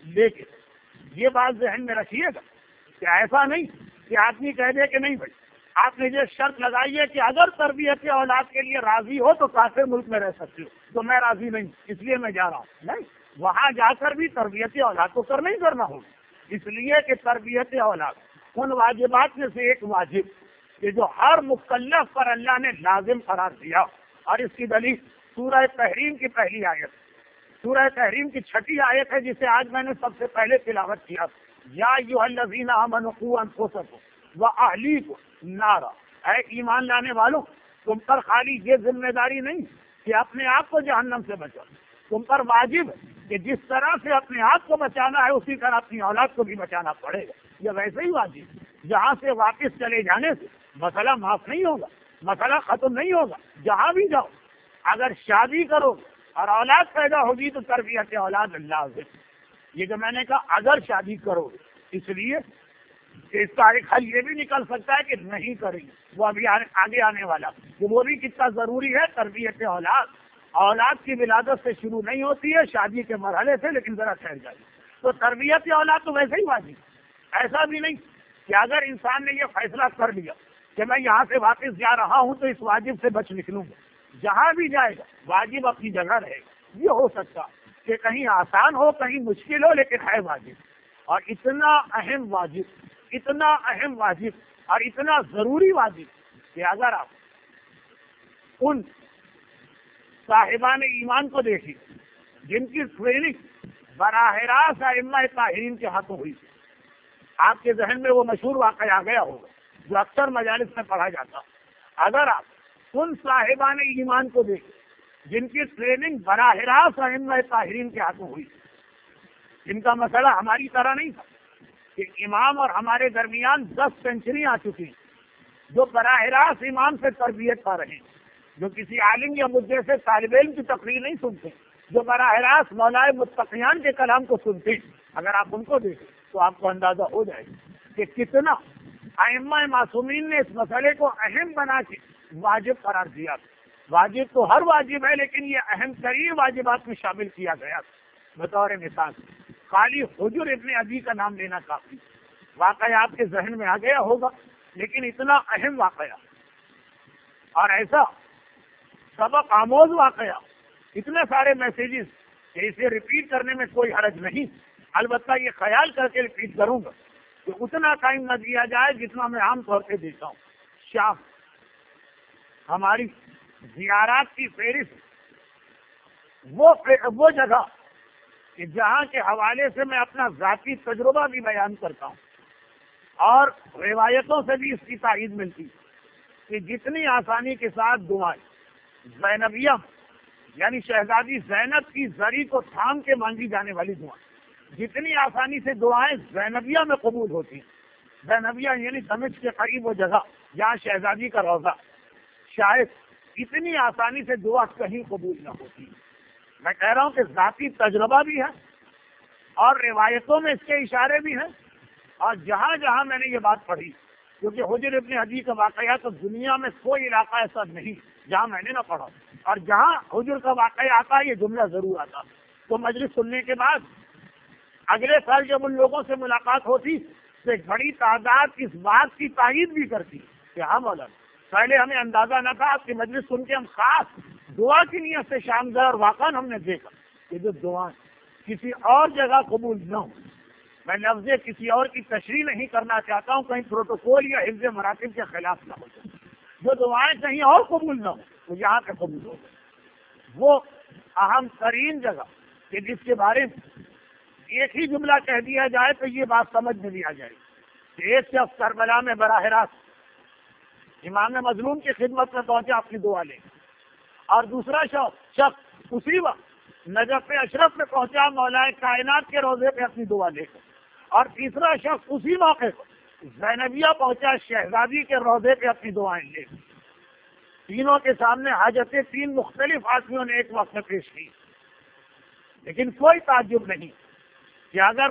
لیکن یہ بات ذہن میں رکھیے گا کہ ایسا نہیں کہ آدمی کہہ دے کہ نہیں بھائی آپ نے یہ شرط لگائی ہے کہ اگر تربیت اولاد کے لیے راضی ہو تو کافر ملک میں رہ سکتے ہو، تو میں راضی نہیں اس لیے میں جا رہا ہوں. نہیں، وہاں جا کر بھی تربیت اولاد کو کرنا ہی کرنا ہوگا، اس لیے کہ تربیت اولاد ان واجبات میں سے ایک واجب کہ جو ہر مکلف پر اللہ نے لازم قرار دیا. اور اس کی دلیل سورہ تحریم کی پہلی آیت، سورہ تحریم کی 6 آیت ہے جسے آج میں نے سب سے پہلے تلاوت کیا. یا ایھا الذین آمنوا قوا انفسکم واہلیکم نارا، اے ایمان لانے والوں تم پر خالی یہ ذمہ داری نہیں کہ اپنے آپ کو جہنم سے بچاؤ، تم پر واجب ہے کہ جس طرح سے اپنے آپ کو بچانا ہے اسی طرح اپنی اولاد کو بھی بچانا پڑے گا. یہ ویسے ہی واجب، جہاں سے واپس چلے جانے سے مسئلہ معاف نہیں ہوگا، مسئلہ ختم نہیں ہوگا. جہاں بھی جاؤ اگر شادی کرو اور اولاد پیدا ہوگی تو تربیت اولاد لازم. یہ جو میں نے کہا اگر شادی کرو اس لیے کہ اس کا ایک حل یہ بھی نکل سکتا ہے کہ نہیں کریں گے، وہ ابھی آگے آنے والا کہ وہ بھی کتنا ضروری ہے. تربیت اولاد کی ولادت سے شروع نہیں ہوتی ہے، شادی کے مرحلے سے، لیکن ذرا ٹھہر جائے. تو تربیت اولاد تو ویسے ہی واجب. ایسا بھی نہیں کہ اگر انسان نے یہ فیصلہ کر لیا کہ میں یہاں سے واپس جا رہا ہوں تو اس واجب سے بچ نکلوں گا. جہاں بھی جائے گا واجب اپنی جگہ رہے گا. یہ ہو سکتا کہ کہیں آسان ہو کہیں مشکل ہو لیکن ہے واجب. اور اتنا اہم واجب اور اتنا ضروری واجب کہ اگر آپ ان صاحبان ایمان کو دیکھیں جن کی ٹریننگ براہ راست ائمہ طاہرین کے ہاتھوں ہوئی، آپ کے ذہن میں وہ مشہور واقعہ آ گیا ہوگا جو اکثر مجالس میں پڑھا جاتا. اگر آپ ان صاحبان ایمان کو دیکھیں جن کی ٹریننگ براہ راست ائمہ طاہرین کے ہاتھوں ہوئی، جن کا مسئلہ ہماری طرح نہیں تھا کہ امام اور ہمارے درمیان 10 سینچری آ چکی ہیں، جو براہ راست امام سے تربیت پا رہے ہیں، جو کسی عالم یا مدعے سے طالب علم کی تقریر نہیں سنتے، جو براہ راست مولائے متقیان کے کلام کو سنتے ہیں. اگر آپ ان کو دیکھیں تو آپ کو اندازہ ہو جائے گا کہ کتنا ائمہ معصومین نے اس مسئلے کو اہم بنا کے واجب قرار دیا. واجب تو ہر واجب ہے لیکن یہ اہم ترین واجبات میں شامل کیا گیا. بطور مثال خالی حجر ابن ابی کا نام لینا کافی. واقعہ آپ کے ذہن میں آ گیا ہوگا لیکن اتنا اہم واقعہ اور ایسا سبق آموز واقعہ، اتنے سارے میسیجز کہ اسے ریپیٹ کرنے میں کوئی حرج نہیں. البتہ یہ خیال کر کے ریپیٹ کروں گا کہ اتنا ٹائم نہ دیا جائے جتنا میں عام طور پہ دیتا ہوں. شام ہماری زیارات کی فہرست وہ جگہ کہ جہاں کے حوالے سے میں اپنا ذاتی تجربہ بھی بیان کرتا ہوں اور روایتوں سے بھی اس کی تائید ملتی کہ جتنی آسانی کے ساتھ دعائیں زینبیہ یعنی شہزادی زینب کی زری کو تھام کے مانگی جانے والی دعائیں، جتنی آسانی سے دعائیں زینبیہ میں قبول ہوتی ہیں، زینبیہ یعنی دمشق کے قریب وہ جگہ جہاں شہزادی کا روضہ، شاید اتنی آسانی سے دعا کہیں قبول نہ ہوتی۔ میں کہہ رہا ہوں کہ ذاتی تجربہ بھی ہے اور روایتوں میں اس کے اشارے بھی ہیں، اور جہاں جہاں میں نے یہ بات پڑھی، کیونکہ حجر ابن عدی کا واقعہ تو دنیا میں کوئی علاقہ ایسا نہیں جہاں میں نے نہ پڑھا، اور جہاں حجر کا واقعہ آتا یہ جملہ ضرور آتا۔ تو مجلس سننے کے بعد اگلے سال جب ان لوگوں سے ملاقات ہوتی تو ایک بڑی تعداد اس بات کی تائید بھی کرتی کہ ہاں مولانا، پہلے ہمیں اندازہ نہ تھا، آپ کی مجلس سن کے ہم خاص دعا کی نیت سے شام گئے اور واقعا ہم نے دیکھا کہ جو دعائیں کسی اور جگہ قبول نہ ہو، میں لفظ کسی اور کی تشریح نہیں کرنا چاہتا ہوں، کہیں پروٹوکول یا حفظ مراتب کے خلاف نہ ہو جائے، جو دعائیں کہیں اور قبول نہ ہو تو یہاں پہ قبول ہو جائے۔ وہ اہم ترین جگہ کہ جس کے بارے میں ایک ہی جملہ کہہ دیا جائے تو یہ بات سمجھ میں بھی آ جائے کہ ایک شخص کربلا میں براہ راست امام مظلوم کی خدمت میں پہنچا اپنی دعا لے، اور دوسرا شخص اسی وقت نجف اشرف میں پہنچا مولا کائنات کے روزے پہ اپنی دعا لے کر، اور تیسرا شخص اسی موقع پر زینبیہ پہنچا شہزادی کے روزے پہ اپنی دعائیں لے کر۔ تینوں کے سامنے حاجتیں تین مختلف آدمیوں نے ایک وقت میں پیش کی، لیکن کوئی تعجب نہیں کہ اگر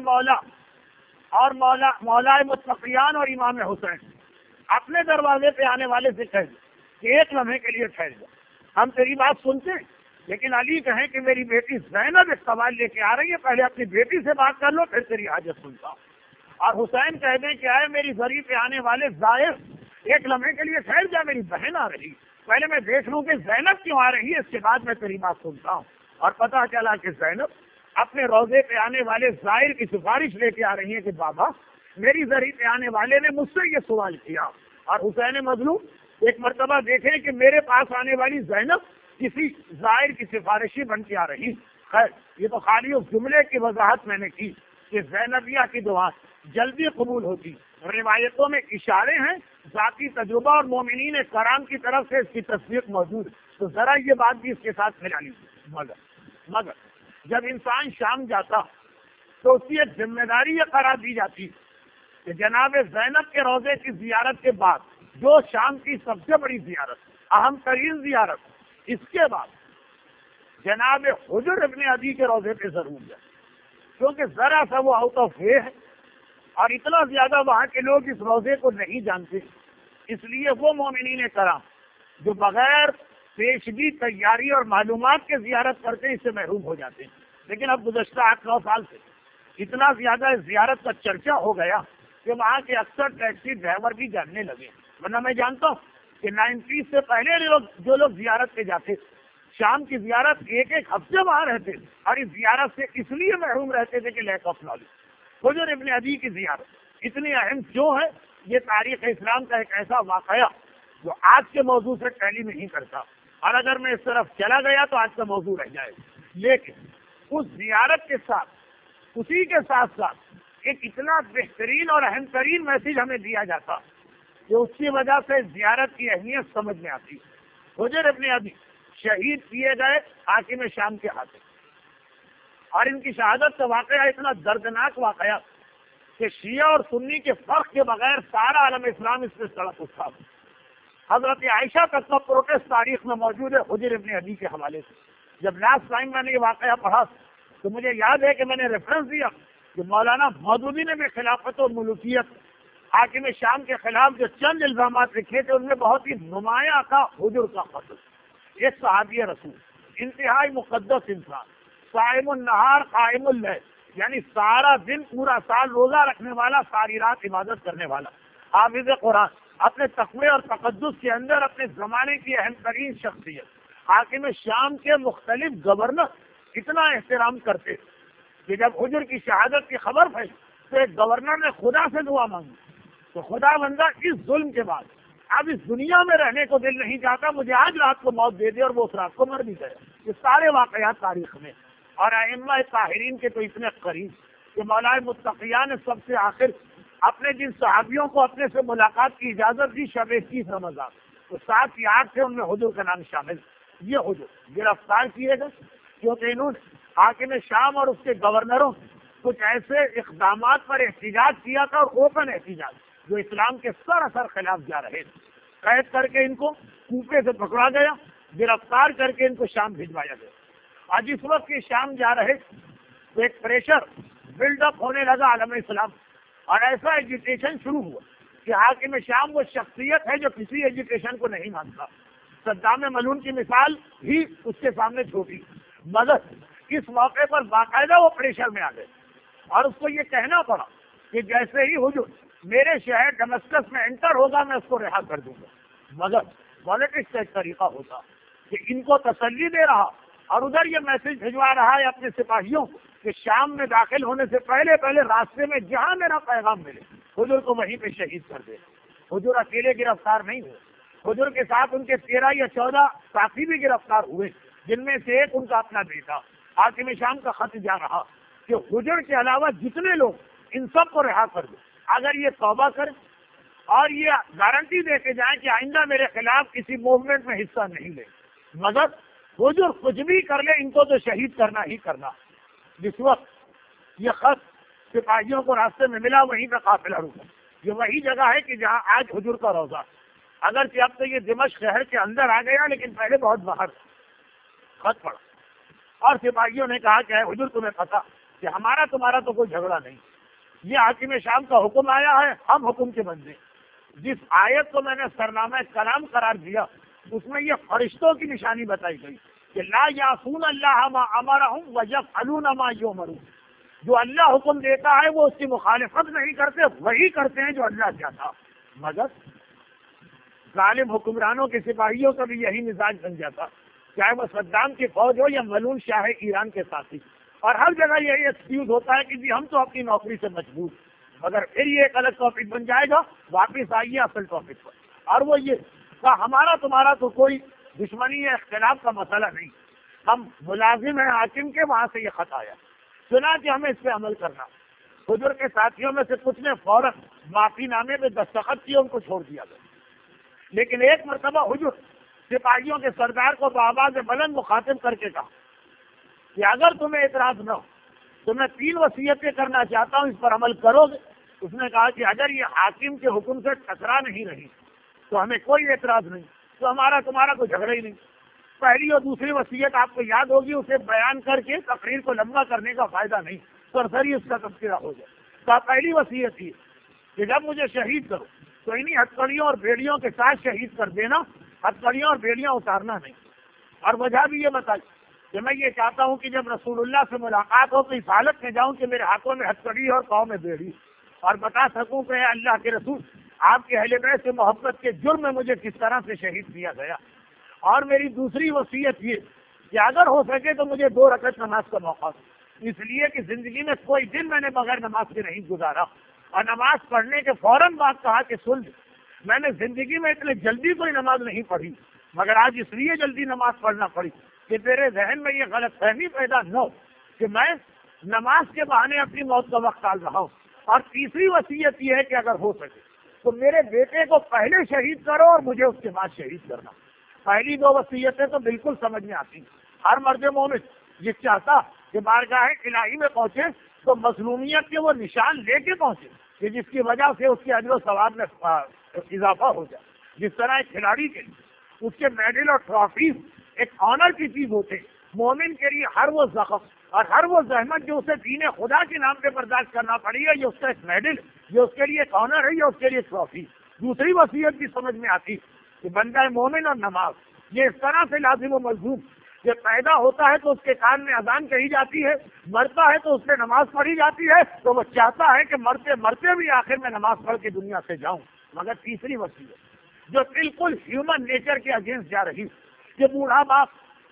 مولا متقیان اور امام حسین اپنے دروازے پہ آنے والے سے کہہ دیں کہ ایک لمحے کے لیے ٹھہر جائے، ہم تیری بات سنتے ہیں، لیکن علی کہیں کہ میری بیٹی زینب ایک سوال لے کے آ رہی ہے، پہلے اپنی بیٹی سے بات کر لو پھر تیری حاجت سنتا ہوں، اور حسین کہہ دیں کہ آئے میری زری پہ آنے والے زائر ایک لمحے کے لیے ٹھہر جا، میری بہن آ رہی، پہلے میں دیکھ لوں کہ زینب کیوں آ رہی ہے، اس کے بعد میں تیری بات سنتا ہوں۔ اور پتہ چلا کہ زینب اپنے روزے پہ آنے والے زائر کی سفارش لے کے آ رہی ہے کہ بابا میری زری پہ آنے والے نے مجھ سے یہ سوال کیا، اور حسین مظلوم ایک مرتبہ دیکھیں کہ میرے پاس آنے والی زینب کسی زائر کی سفارشی بن کے آ رہی۔ خیر یہ تو خالی اس جملے کی وضاحت میں نے کی کہ زینبیہ کی دعا جلدی قبول ہوتی، روایتوں میں اشارے ہیں، ذاتی تجربہ اور مومنین کرام کی طرف سے اس کی تصدیق موجود، تو ذرا یہ بات بھی اس کے ساتھ ملا لیجیے۔ مگر جب انسان شام جاتا تو اس کی ایک ذمہ داری یہ قرار دی جاتی کہ جناب زینب کے روزے کی زیارت کے بعد جو شام کی سب سے بڑی زیارت، اہم ترین زیارت، اس کے بعد جناب حجر ابن عدی کے روزے پہ ضرور جائے، کیونکہ ذرا سا وہ آؤٹ آف وے ہے اور اتنا زیادہ وہاں کے لوگ اس روزے کو نہیں جانتے، اس لیے وہ مومنین کرام جو بغیر پیشگی تیاری اور معلومات کے زیارت کرتے ہیں اس سے محروم ہو جاتے ہیں۔ لیکن اب گزشتہ 8-9 سال سے اتنا زیادہ اس زیارت کا چرچا ہو گیا کہ وہاں کے اکثر ٹیکسی ڈرائیور بھی جاننے لگے، ورنہ میں جانتا ہوں کہ 90 سے پہلے جو لوگ زیارت پہ جاتے شام کی زیارت ایک ہفتے وہاں رہتے اور اس زیارت سے اس لیے محروم رہتے تھے کہ لیک آف نالج۔ حجر ابن عدی کی زیارت اتنی اہم کیوں ہے؟ یہ تاریخ اسلام کا ایک ایسا واقعہ جو آج کے موضوع سے ٹیلی نہیں کرتا، اور اگر میں اس طرف چلا گیا تو آج کا موضوع رہ جائے، لیکن اس زیارت کے ساتھ اسی کے ساتھ ساتھ ایک اتنا بہترین اور اہم ترین میسج ہمیں دیا جاتا کہ اس کی وجہ سے زیارت کی اہمیت سمجھ میں آتی۔ حجر ابن عدی شہید کیے گئے حاکم شام کے ہاتھوں، اور ان کی شہادت کا واقعہ اتنا دردناک واقعہ کہ شیعہ اور سنی کے فرق کے بغیر سارا عالم اسلام اس سے سڑک اٹھا۔ حضرت عائشہ تک کا پروٹیسٹ تاریخ میں موجود ہے حجر ابن عدی کے حوالے سے۔ جب لاسٹ ٹائم میں نے یہ واقعہ پڑھا تو مجھے یاد ہے کہ میں نے ریفرنس دیا کہ مولانا مودودی نے بھی خلافت و ملوکیت حاکم شام کے خلاف جو چند الزامات لکھے تھے ان میں بہت ہی نمایاں تھا حجر کا قتل۔ ایک صحابی رسول، انتہائی مقدس انسان، صائم النہار قائم اللیل، یعنی سارا دن پورا سال روزہ رکھنے والا، ساری رات عبادت کرنے والا، حافظ قرآن، اپنے تقوی اور تقدس کے اندر اپنے زمانے کی اہم ترین شخصیت، حاکم شام کے مختلف گورنر اتنا احترام کرتے کہ جب حجر کی شہادت کی خبر پھیلی تو ایک گورنر نے خدا سے دعا مانگی تو خدا بندہ اس ظلم کے بعد اب اس دنیا میں رہنے کو دل نہیں چاہتا، مجھے آج رات کو موت دے دے، اور وہ اس رات کو مر بھی گیا۔ یہ سارے واقعات تاریخ میں اور ائمہ طاہرین کے تو اتنے قریب کہ مولا متقیہ نے سب سے آخر اپنے جن صحابیوں کو اپنے سے ملاقات کی اجازت دی شب 21 رمضان، تو 7 یا 8 تھے، ان میں حضور کا نام شامل۔ یہ حضور گرفتار کیے گئے کیونکہ انہوں نے حاکم شام اور اس کے گورنروں کچھ ایسے اقدامات پر احتجاج کیا تھا، اور اوپن احتجاج جو اسلام کے سراسر خلاف جا رہے تھے۔ قید کر کے ان کو کوفے سے پکڑا گیا، گرفتار کر کے ان کو شام بھجوایا گیا۔ اور جس وقت یہ شام جا رہے تو ایک پریشر بلڈ اپ ہونے لگا عالم اسلام، اور ایسا ایجوٹیشن شروع ہوا کہ حاکم شام وہ شخصیت ہے جو کسی ایجوٹیشن کو نہیں مانتا۔ صدام ملعون کی مثال بھی اس کے سامنے چھوٹی، مگر اس موقع پر باقاعدہ وہ پریشر میں آ گئے، اور اس کو یہ کہنا پڑا کہ جیسے ہی حضور میرے شہر ڈمسکس میں انٹر ہوگا میں اس کو رہا کر دوں گا۔ مگر پالیٹکس کا ایک طریقہ ہوتا کہ ان کو تسلی دے رہا اور ادھر یہ میسج بھجوا رہا ہے اپنے سپاہیوں کو کہ شام میں داخل ہونے سے پہلے راستے میں جہاں میرا پیغام ملے حضور کو وہیں پہ شہید کر دے۔ حضور اکیلے گرفتار نہیں ہوئے، حضور کے ساتھ ان کے 13 یا 14 ساتھی بھی گرفتار ہوئے، جن میں سے ایک ان کا اپنا بیٹا۔ حاکم شام کا خط جا رہا کہ حضور کے علاوہ جتنے لوگ ان سب کو رہا کر دو، اگر یہ توبہ کرے اور یہ گارنٹی دے کے جائیں کہ آئندہ میرے خلاف کسی موومنٹ میں حصہ نہیں لے، مگر حضور کچھ بھی کر لے ان کو تو شہید کرنا ہی کرنا۔ جس وقت یہ خط سپاہیوں کو راستے میں ملا وہیں پہ قافلہ رکا۔ یہ وہی جگہ ہے کہ جہاں آج حضور کا روضہ، اگرچہ اب تو یہ دمشق شہر کے اندر آ گیا لیکن پہلے بہت باہر تھا۔ خط پڑا اور سپاہیوں نے کہا کہ اے حضور تمہیں پتا کہ ہمارا تمہارا تو کوئی جھگڑا نہیں، یہ حاکم شام کا حکم آیا ہے، ہم حکم کے بندے۔ جس آیت کو میں نے سرنامہ کلام قرار دیا اس میں یہ فرشتوں کی نشانی بتائی گئی کہ لا یعصون اللہ ما امرهم ویفعلون ما یؤمرون، جو اللہ حکم دیتا ہے وہ اس کی مخالفت نہیں کرتے، وہی کرتے ہیں جو اللہ چاہتا۔ مگر ظالم حکمرانوں کے سپاہیوں کا بھی یہی مزاج بن جاتا، چاہے وہ صدام کی فوج ہو یا ملعون شاہ ایران کے ساتھی، اور ہر جگہ یہی ایکسکیوز ہوتا ہے کہ جی ہم تو اپنی نوکری سے مجبور، مگر پھر یہ ایک الگ ٹاپک بن جائے گا، واپس آئیے اصل ٹاپک پر، اور وہ یہ کہ ہمارا تمہارا تو کوئی دشمنی یا اختلاف کا مسئلہ نہیں، ہم ملازم ہیں حاکم کے، وہاں سے یہ خط آیا، سنا کہ ہمیں اس پہ عمل کرنا۔ حضور کے ساتھیوں میں سے کچھ نے فوراً معافی نامے پہ دستخط کیے، ان کو چھوڑ دیا گیا، لیکن ایک مرتبہ حضور سپاہیوں کے سردار کو بآواز بلند مخاطب کر کے کہا کہ اگر تمہیں اعتراض نہ ہو تو میں 3 وصیتیں کرنا چاہتا ہوں، اس پر عمل کرو گے؟ اس نے کہا کہ اگر یہ حاکم کے حکم سے ٹکرا نہیں رہی تو ہمیں کوئی اعتراض نہیں، تو ہمارا تمہارا کوئی جھگڑا ہی نہیں۔ پہلی اور دوسری وصیت آپ کو یاد ہوگی، اسے بیان کر کے تقریر کو لمبا کرنے کا فائدہ نہیں، سرسری اس کا تذکرہ ہو جائے۔ تو پہلی وصیت یہ کہ جب مجھے شہید کرو تو انہی ہتھکڑیوں اور بیڑیوں کے ساتھ شہید کر دینا، ہتھکڑیوں اور بیڑیاں اتارنا نہیں۔ اور وجہ بھی یہ بتائی کہ میں یہ چاہتا ہوں کہ جب رسول اللہ سے ملاقات ہو تو اس حالت میں جاؤں کہ میرے ہاتھوں میں ہتھکڑی اور پاؤں میں بیڑی، اور بتا سکوں کہ اے اللہ کے رسول آپ کے اہل بیت سے محبت کے جرم میں مجھے کس طرح سے شہید کیا گیا۔ اور میری دوسری وصیت یہ کہ اگر ہو سکے تو مجھے 2 رکعت نماز کا موقع دو، اس لیے کہ زندگی میں کوئی دن میں نے بغیر نماز کے نہیں گزارا، اور نماز پڑھنے کے فوراً بعد کہا کہ سن میں نے زندگی میں اتنے جلدی کوئی نماز نہیں پڑھی، مگر آج اس لیے جلدی نماز پڑھنا پڑی کہ تیرے ذہن میں یہ غلط فہمی پیدا نہ ہو کہ میں نماز کے بہانے اپنی موت کا وقت ٹال رہا ہوں۔ اور تیسری وصیت یہ ہے کہ اگر ہو سکے تو میرے بیٹے کو پہلے شہید کرو اور مجھے اس کے بعد شہید کرنا۔ پہلی 2 وصیتیں تو بالکل سمجھ میں آتی، ہر مرد مومن یہ چاہتا کہ بارگاہ الہی میں پہنچے تو مظلومیت کے وہ نشان لے کے پہنچے کہ جس کی وجہ سے اس کے اجر و ثواب میں اضافہ ہو جائے۔ جس طرح ایک کھلاڑی کے لیے اس کے میڈل اور ٹرافیز ایک آنر کی چیز ہوتے، مومن کے لیے ہر وہ زخم اور ہر وہ زحمت جو اسے دین خدا کے نام پہ برداشت کرنا پڑی ہے، یہ اس کا ایک میڈل، یہ اس کے لیے ایک آنر ہے، یہ اس کے لیے ٹرافی۔ دوسری وصیت بھی سمجھ میں آتی کہ بندہ مومن اور نماز یہ اس طرح سے لازم و ملزوم کہ پیدا ہوتا ہے تو اس کے کان میں اذان کہی جاتی ہے، مرتا ہے تو اس پہ نماز پڑھی جاتی ہے، تو وہ چاہتا ہے کہ مرتے مرتے بھی آخر میں نماز پڑھ کے دنیا سے جاؤں۔ مگر تیسری وصیت جو بالکل ہیومن نیچر کے اگینسٹ جا رہی کہ بوڑھا باپ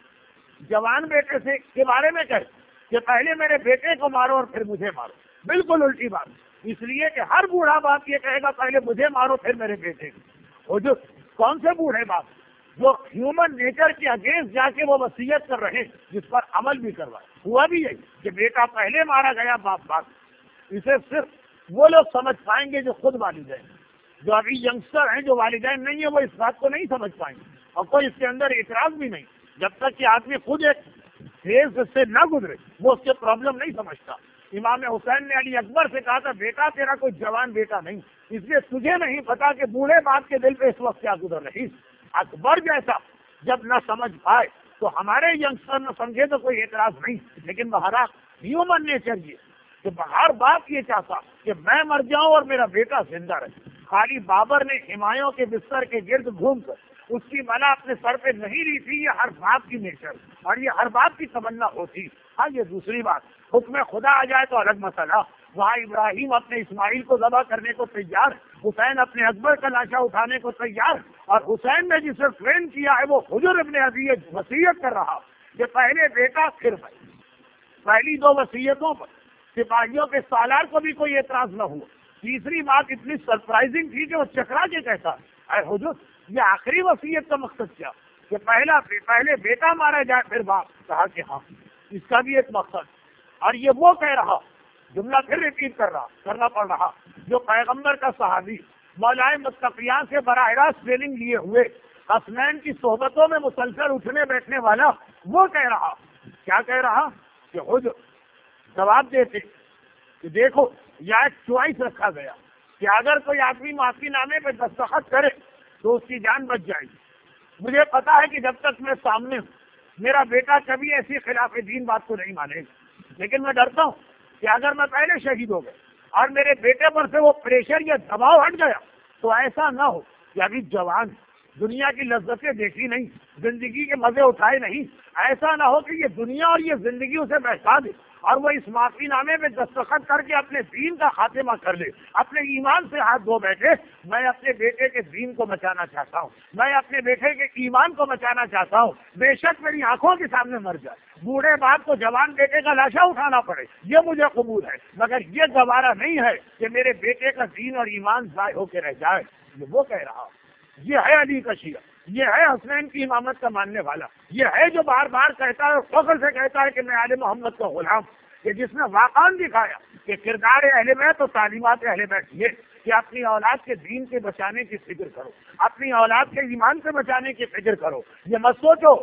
جوان بیٹے سے کے بارے میں کہے کہ پہلے میرے بیٹے کو مارو اور پھر مجھے مارو، بالکل الٹی بات، اس لیے کہ ہر بوڑھا باپ یہ کہے گا پہلے مجھے مارو پھر میرے بیٹے کو۔ وہ جو کون سے بوڑھے باپ جو ہیومن نیچر کے اگینسٹ جا کے وہ وصیت کر رہے ہیں، جس پر عمل بھی کروائے. ہوا بھی یہی کہ بیٹا پہلے مارا گیا باپ باپ. اسے صرف وہ لوگ سمجھ پائیں گے جو خود والدین. جو ابھی ینگسٹر ہیں، جو والدین نہیں ہیں، وہ اس بات کو نہیں سمجھ پائیں گے، اور کوئی اس کے اندر اعتراض بھی نہیں. جب تک کہ آدمی خود ایک فیز سے نہ گزرے وہ اس کے پرابلم نہیں سمجھتا. امام حسین نے علی اکبر سے کہا تھا بیٹا تیرا کوئی جوان بیٹا نہیں، اس لیے تجھے نہیں پتا کہ بوڑھے باپ کے دل پہ اس وقت کیا گزر رہی. اکبر جیسا جب نہ سمجھ پائے تو ہمارے ینگسٹر نہ سمجھے تو کوئی اعتراض نہیں. لیکن بہرحال ہیومن نیچر یہ کہ ہر باپ یہ چاہتا کہ میں مر جاؤں اور میرا بیٹا زندہ رہے. خالی بابر نے ہمایوں کے بستر کے گرد گھوم کر اس کی ملا اپنے سر پہ نہیں لی تھی. یہ ہر باپ کی نیچر اور یہ ہر باپ کی تمنا ہوتی. ہاں یہ دوسری بات، حکم خدا آ جائے تو الگ مسئلہ. وہاں ابراہیم اپنے اسماعیل کو ذبح کرنے کو تیار، حسین اپنے اکبر کا لاشا اٹھانے کو تیار، اور حسین نے جسے ٹرین کیا ہے وہ حجر ابن ابی وصیت کر رہا کہ پہلے بیٹا پھر میں. پہلی دو وصیتوں پر سپاہیوں کے سالار کو بھی کوئی اعتراض نہ ہوا. تیسری بات اتنی سرپرائزنگ تھی کہ وہ چکرا کے کہتا اے حضور یہ آخری وصیت کا مقصد کیا کہ پہلے بیٹا مارا جائے پھر باپ. کہا کہ ہاں اس کا بھی ایک مقصد. اور یہ وہ کہہ رہا، جملہ پھر ریپیٹ کرنا پڑ رہا، جو پیغمبر کا صحابی مولائے متقیان سے براہ راست ٹریننگ لیے ہوئے حسنین کی صحبتوں میں مسلسل اٹھنے بیٹھنے والا وہ کہہ رہا. کیا کہہ رہا کہ حضور جواب دیتے کہ دیکھو یہ ایک چوائس رکھا گیا کہ اگر کوئی آدمی معافی نامے پہ دستخط کرے تو اس کی جان بچ جائے گی. مجھے پتا ہے کہ جب تک میں سامنے ہوں میرا بیٹا کبھی ایسی خلاف دین بات کو نہیں مانے گا. لیکن میں ڈرتا ہوں کہ اگر میں پہلے شہید ہو گیا اور میرے بیٹے پر سے وہ پریشر یا دباؤ ہٹ گیا تو ایسا نہ ہو کہ ابھی جوان دنیا کی لذتیں دیکھی نہیں، زندگی کے مزے اٹھائے نہیں، ایسا نہ ہو کہ یہ دنیا اور یہ زندگی اسے بہکا دے اور وہ اس معافی نامے میں دستخط کر کے اپنے دین کا خاتمہ کر لے، اپنے ایمان سے ہاتھ دھو بیٹھے. میں اپنے بیٹے کے دین کو بچانا چاہتا ہوں، میں اپنے بیٹے کے ایمان کو بچانا چاہتا ہوں. بے شک میری آنکھوں کے سامنے مر جائے، بوڑھے باپ کو جوان بیٹے کا لاشا اٹھانا پڑے، یہ مجھے قبول ہے، مگر یہ گوارا نہیں ہے کہ میرے بیٹے کا دین اور ایمان ضائع ہو کے رہ جائے. یہ وہ کہہ رہا، یہ ہے علی کا شیعہ، یہ ہے حسنین کی امامت کا ماننے والا، یہ ہے جو بار بار کہتا ہے اور فخر سے کہتا ہے کہ میں آل محمد کا غلام. کہ جس نے واقعاً دکھایا کہ کردار اہل بیت اور تعلیمات اہل بیت یہ کہ اپنی اولاد کے دین کے بچانے کی فکر کرو، اپنی اولاد کے ایمان سے بچانے کی فکر کرو. یہ مت سوچو،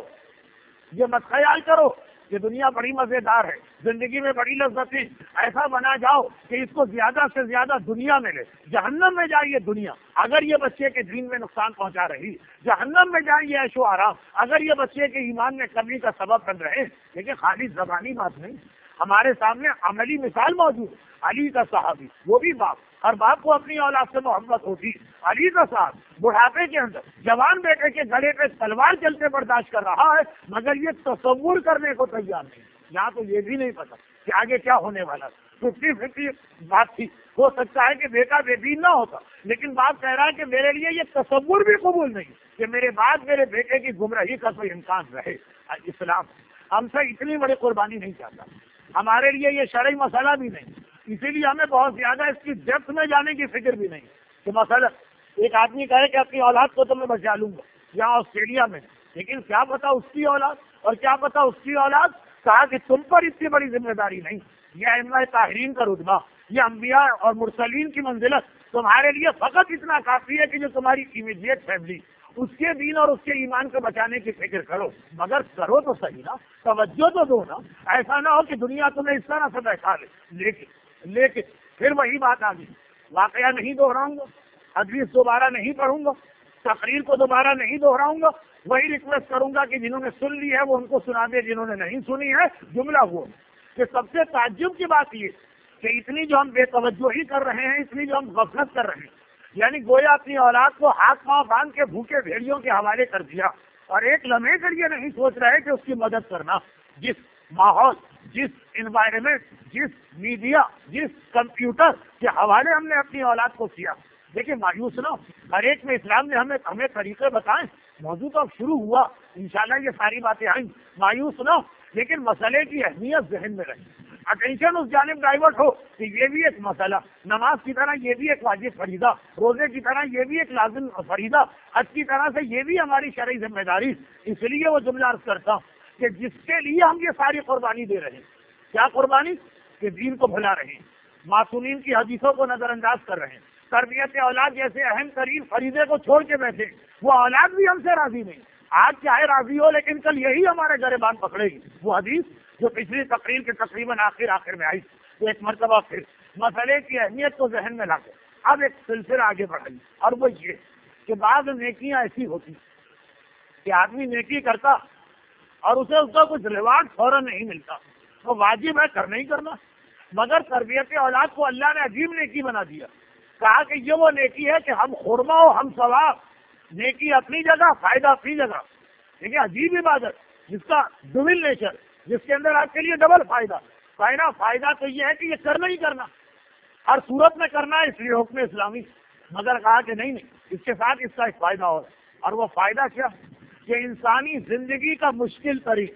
یہ مت خیال کرو کہ دنیا بڑی مزیدار ہے، زندگی میں بڑی لذتیں، ایسا بنا جاؤ کہ اس کو زیادہ سے زیادہ دنیا ملے. جہنم میں جائیے دنیا اگر یہ بچے کے دین میں نقصان پہنچا رہی، جہنم میں جائیے عیش و آرام اگر یہ بچے کے ایمان میں کمی کا سبب بن رہے. لیکن خالی زبانی بات نہیں، ہمارے سامنے عملی مثال موجود. علی کا صحابی، وہ بھی باپ، ہر باپ کو اپنی اولاد سے محبت ہوتی. علی کا صاحب بڑھاپے کے اندر جوان بیٹے کے گلے پہ تلوار چلتے برداشت کر رہا ہے، مگر یہ تصور کرنے کو تیار نہیں. یہاں تو یہ بھی نہیں پتا کہ آگے کیا ہونے والا. 50-50 بات تھی، ہو سکتا ہے کہ بیٹا بے دین نہ ہوتا، لیکن باپ کہہ رہا ہے کہ میرے لیے یہ تصور بھی قبول نہیں کہ میرے بعد میرے بیٹے کی گمراہی کا کوئی امکان رہے. اسلام ہم سے اتنی بڑی قربانی نہیں چاہتا، ہمارے لیے یہ شرعی مسئلہ بھی نہیں، اسی لیے ہمیں بہت زیادہ اس کی ڈیپتھ میں جانے کی فکر بھی نہیں. کہ مثلا ایک آدمی کہے کہ اپنی اولاد کو تو میں بچا لوں گا یہاں آسٹریلیا میں، لیکن کیا پتا اس کی اولاد اور کیا پتا اس کی اولاد. کہا کہ تم پر اتنی بڑی ذمہ داری نہیں، یہ ائمہ طاہرین کا رتبہ، یہ انبیاء اور مرسلین کی منزلت تمہارے لیے فقط اتنا کافی ہے کہ جو تمہاری امیڈیٹ فیملی اس کے دین اور اس کے ایمان کو بچانے کی فکر کرو، مگر کرو تو صحیح نا، توجہ تو دو نا. ایسا نہ ہو کہ دنیا تمہیں اس طرح سے بیٹھا لے. لیکن پھر وہی بات آ گئی، واقعہ نہیں دہراؤں گا، حدیث دوبارہ نہیں پڑھوں گا، تقریر کو دوبارہ نہیں دہراؤں گا. وہی ریکویسٹ کروں گا کہ جنہوں نے سن لی ہے وہ ان کو سنا دے، جنہوں نے نہیں سنی ہے جملہ وہ کہ سب سے تعجب کی بات یہ کہ اتنی جو ہم بے توجہی کر رہے ہیں، اتنی جو ہم غفلت کر رہے ہیں، یعنی گویا اپنی اولاد کو ہاتھ پاؤں باندھ کے بھوکے بھیڑیوں کے حوالے کر دیا اور ایک لمحے کے لیے نہیں سوچ رہے کہ اس کی مدد کرنا. جس ماحول، جس انوائرمنٹ، جس میڈیا، جس کمپیوٹر کے حوالے ہم نے اپنی اولاد کو کیا. دیکھیں مایوس نہ، ہر ایک میں اسلام نے ہمیں طریقے بتائیں. موضوع تو اب شروع ہوا، انشاءاللہ یہ ساری باتیں آئیں. مایوس نہ، لیکن مسئلے کی اہمیت ذہن میں رہے اٹینشن اس جانب ڈائیورٹ ہو کہ یہ بھی ایک مسئلہ، نماز کی طرح یہ بھی ایک واجب فریضہ، روزے کی طرح یہ بھی ایک لازم فریضہ، حج کی طرح سے یہ بھی ہماری شرعی ذمہ داری. اس لیے وہ جملہ عرض کرتا ہوں کہ جس کے لیے ہم یہ ساری قربانی دے رہے ہیں، کیا قربانی؟ کہ دین کو بھلا رہے ہیں، معصومین کی حدیثوں کو نظر انداز کر رہے ہیں، تربیت اولاد جیسے اہم ترین فریضے کو چھوڑ کے بیٹھے، وہ اولاد بھی ہم سے راضی نہیں. آج چاہے راضی ہو لیکن کل یہی ہمارے گریبان پکڑے گی. وہ حدیث جو پچھلی تقریر کے تقریباً آخر میں آئی، تو ایک مرتبہ پھر مسئلے کی اہمیت کو ذہن میں لا کر اب ایک سلسلہ آگے بڑھائی، اور وہ یہ کہ بعض نیکیاں ایسی ہوتی کہ آدمی نیکی کرتا اور اسے اس کا کچھ ریوارڈ فوراً نہیں ملتا، تو واجب ہے کرنا ہی کرنا. مگر تربیت اولاد کو اللہ نے عجیب نیکی بنا دیا، کہا کہ یہ وہ نیکی ہے کہ ہم خرما و ہم ثواب، نیکی اپنی جگہ، فائدہ اپنی جگہ. ٹھیک ہے، عجیب عبادت جس کا ڈبل نیچر، جس کے اندر آپ کے لیے ڈبل فائدہ. فائدہ تو یہ ہے کہ یہ کرنا ہی کرنا، ہر صورت میں کرنا ہے، اس لیے حکم اسلامی. مگر کہا کہ نہیں، اس کے ساتھ اس کا ایک فائدہ اور وہ فائدہ کیا کہ انسانی زندگی کا مشکل ترین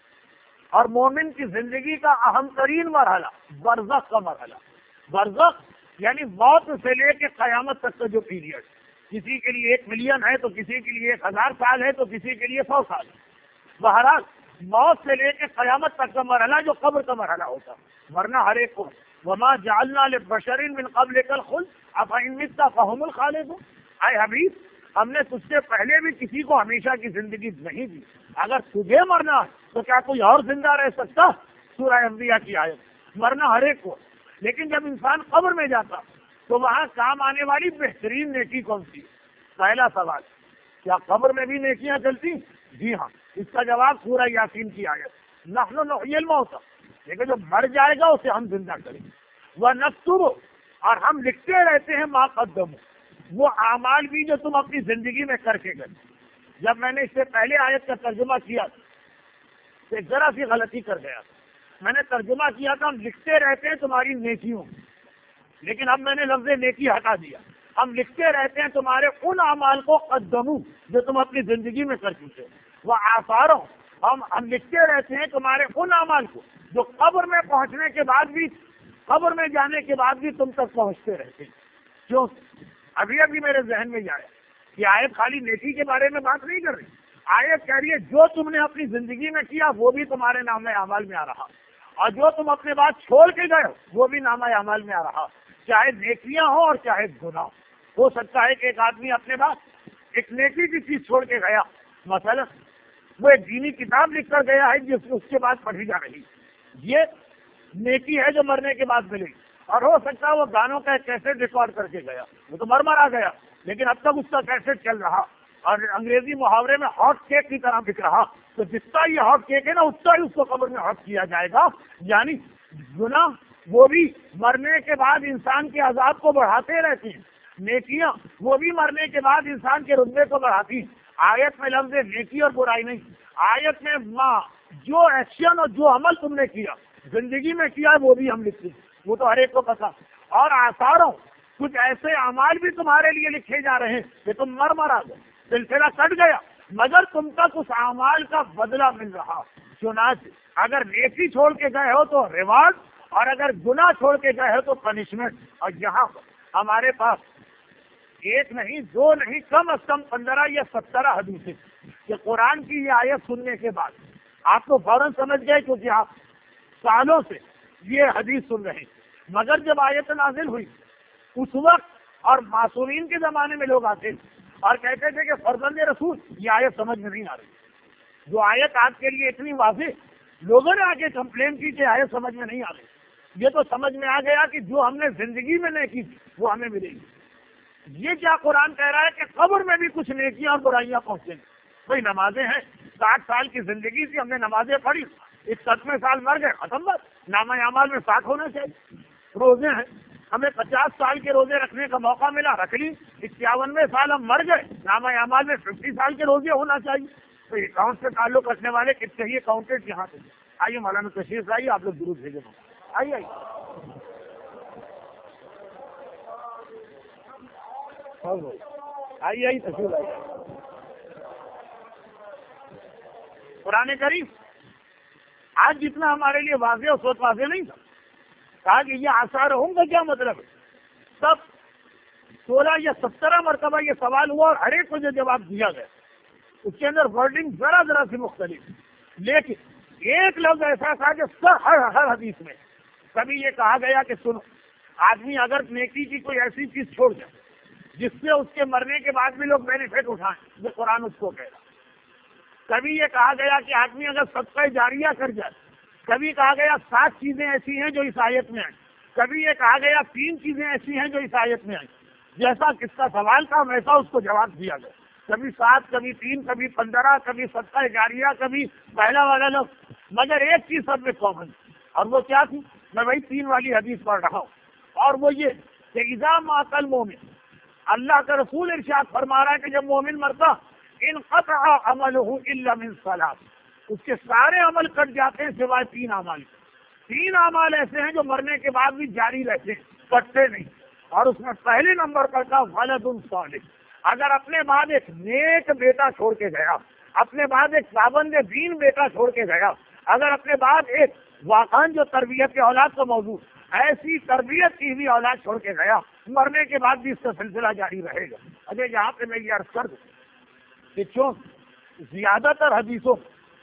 اور مومن کی زندگی کا اہم ترین مرحلہ برزخ کا مرحلہ. برزخ یعنی موت سے لے کے قیامت تک کا جو پیریڈ، کسی کے لیے 1 ملین ہے تو کسی کے لیے 1000 سال ہے تو کسی کے لیے 100 سال. بہرحال موت سے لے کے قیامت تک کا مرحلہ جو قبر کا مرحلہ ہوتا، ورنہ ہر ایک کو وما جعلنا لبشر من قبلک الخلد افإن مت فهم الخالدون. اے حبیب، ہم نے تجھ سے پہلے بھی کسی کو ہمیشہ کی زندگی نہیں دی، اگر تجھے مرنا تو کیا کوئی اور زندہ رہ سکتا؟ سورہ انبیاء کی آیت. مرنا ہر ایک کو، لیکن جب انسان قبر میں جاتا تو وہاں کام آنے والی بہترین نیکی کون سی؟ پہلا سوال، کیا قبر میں بھی نیکیاں چلتی؟ جی ہاں. اس کا جواب سورہ یاسین کی آیت، نحن نحیی الموتى، لیکن جو مر جائے گا اسے ہم زندہ کریں گے. وَنَكْتُبُ، اور ہم لکھتے رہتے ہیں ما قدموا، وہ اعمال بھی جو تم اپنی زندگی میں کر کے گئے. جب میں نے اس سے پہلے آیت کا ترجمہ کیا تو ایک ذرا سی غلطی کر گیا. میں نے ترجمہ کیا تھا ہم لکھتے رہتے ہیں تمہاری نیکیوں، لیکن اب میں نے لفظ نیکی ہٹا دیا. ہم لکھتے رہتے ہیں تمہارے ان اعمال کو قدمو جو تم اپنی زندگی میں کر چکے. وہ آثاروں، ہم لکھتے رہتے ہیں تمہارے ان اعمال کو جو قبر میں پہنچنے کے بعد بھی، قبر میں جانے کے بعد بھی تم تک پہنچتے رہتے ہیں. کیوں؟ ابھی میرے ذہن میں آیا کہ آیت خالی نیکی کے بارے میں بات نہیں کر رہی. آیت کہہ رہی ہے جو تم نے اپنی زندگی میں کیا وہ بھی تمہارے نامہ اعمال میں آ رہا، اور جو تم اپنے بعد چھوڑ کے گئے ہو وہ بھی نامہ اعمال میں آ رہا، چاہے نیکیاں ہوں اور چاہے گناہ. ہو سکتا ہے کہ ایک آدمی اپنے بعد ایک نیکی کی چیز چھوڑ کے گیا، مثلا وہ ایک دینی کتاب لکھ کر گیا ہے جس اس کے بعد پڑھی جا رہی، یہ نیکی ہے جو مرنے کے بعد ملے گی. اور ہو سکتا ہے وہ گانوں کا ایک کیسٹ ریکارڈ کر کے گیا، وہ تو مر آ گیا لیکن اب تک اس کا کیسٹ چل رہا اور انگریزی محاورے میں ہاٹ کیک کی طرح بک رہا. تو جتنا یہ ہاٹ کیک ہے نا اتنا ہی اس کو قبر میں ہاٹ کیا جائے گا. یعنی گناہ وہ بھی مرنے کے بعد انسان کے عذاب کو بڑھاتے رہتے ہیں، نیکیاں وہ بھی مرنے کے بعد انسان کے رتبے کو بڑھاتی ہیں. آیت میں لفظ نیکی اور برائی نہیں، آیت میں جو ایکشن اور جو عمل تم نے کیا زندگی میں کیا وہ بھی ہم لکھتے ہیں، وہ تو ہر ایک کو پتا. اور آثاروں، کچھ ایسے اعمال بھی تمہارے لیے لکھے جا رہے ہیں کہ تم مر آ گئے، سلسلہ کٹ گیا مگر تم تک اس اعمال کا بدلہ مل رہا. چنانچہ اگر نیکی چھوڑ کے گئے ہو تو ریوارڈ، اور اگر گناہ چھوڑ کے گئے ہو تو پنشمنٹ. اور یہاں پر ہمارے پاس ایک نہیں، دو نہیں، کم از کم 15 یا 17 حدیثیں کہ قرآن کی یہ آیت سننے کے بعد آپ کو فوراً سمجھ گئے کیونکہ آپ سالوں سے یہ حدیث سن رہے ہیں. مگر جب آیت نازل ہوئی اس وقت اور معصومین کے زمانے میں لوگ آتے اور کہتے تھے کہ فرزند رسول یہ آیت سمجھ میں نہیں آ رہی. جو آیت آپ کے لیے اتنی واضح، لوگوں نے آگے کمپلین کی کہ آیت سمجھ میں نہیں آ رہی. یہ تو سمجھ میں آ گیا کہ جو ہم نے زندگی میں نہیں کی وہ ہمیں ملے گی. یہ کیا قرآن کہہ رہا ہے کہ قبر میں بھی کچھ نیکیاں اور برائیاں پہنچیں گی. کوئی نمازیں ہیں، 60 سال کی زندگی تھی ہم نے نمازیں پڑھی، 61ویں سال مر گئے، ختم بات. نامہ اعمال میں 60 ہونا چاہیے. روزے ہیں، ہمیں 50 سال کے روزے رکھنے کا موقع ملا، رکھ لی. 51ویں سال ہم مر گئے، نامہ اعمال میں 50 سال کے روزے ہونا چاہیے. تو اکاؤنٹ سے تعلق رکھنے والے کتنے ہی اکاؤنٹنٹ یہاں سے. آئیے مولانا تشریف لائیے، آپ لوگ درود بھیجے. آئیے آئیے تشریف لائیے. قرآن کریم آج جتنا ہمارے لیے واضح اس وقت واضح نہیں تھا. کہا کہ یہ آثار ہوں کا کیا مطلب ہے؟ تب 16 یا 17 مرتبہ یہ سوال ہوا اور ہر ایک کو جو جواب دیا گیا اس کے اندر ورڈنگ ذرا ذرا سی مختلف، لیکن ایک لفظ ایسا تھا کہ ہر حدیث میں کبھی یہ کہا گیا کہ سنو، آدمی اگر نیکی کی کوئی ایسی چیز چھوڑ جائے جس سے اس کے مرنے کے بعد بھی لوگ بینیفٹ اٹھائیں، جو قرآن اس کو کہہ رہا. کبھی یہ کہا گیا کہ آدمی اگر صدقہ جاریہ کر جائے. کبھی کہا گیا 7 چیزیں ایسی ہیں جو اس آیت میں آئیں. کبھی یہ کہا گیا 3 چیزیں ایسی ہیں جو اس آیت میں آئیں. جیسا کس کا سوال تھا ویسا اس کو جواب دیا گیا. کبھی 7، کبھی 3، کبھی 15، کبھی صدقہ جاریہ، کبھی پہلا والا لفظ، مگر ایک چیز سب میں کامن، اور وہ کیا تھی؟ میں وہی 3 والی حدیث پڑھ رہا ہوں، اور وہ یہ کہ اذا مات المومن، اللہ کا رسول ارشاد فرما رہا ہے کہ جب مومن مرتا انقطع عمله الا من صلاۃ، اس کے سارے عمل کٹ جاتے ہیں سوائے 3 اعمال. 3 اعمال ایسے ہیں جو مرنے کے بعد بھی جاری رہتے ہیں، کٹتے نہیں. اور اس میں پہلے نمبر پر تھا ولد صالح. اگر اپنے بعد ایک نیک بیٹا چھوڑ کے گیا، اپنے بعد ایک پابند دین بیٹا چھوڑ کے گیا، اگر اپنے بعد ایک واقعاً جو تربیت کے اولاد کا موضوع، ایسی تربیت کی ہوئی اولاد چھوڑ کے گیا، مرنے کے بعد بھی اس کا سلسلہ جاری رہے گا. اچھا یہاں پہ میں یہ عرض کر دوں کہ چون زیادہ تر حدیثوں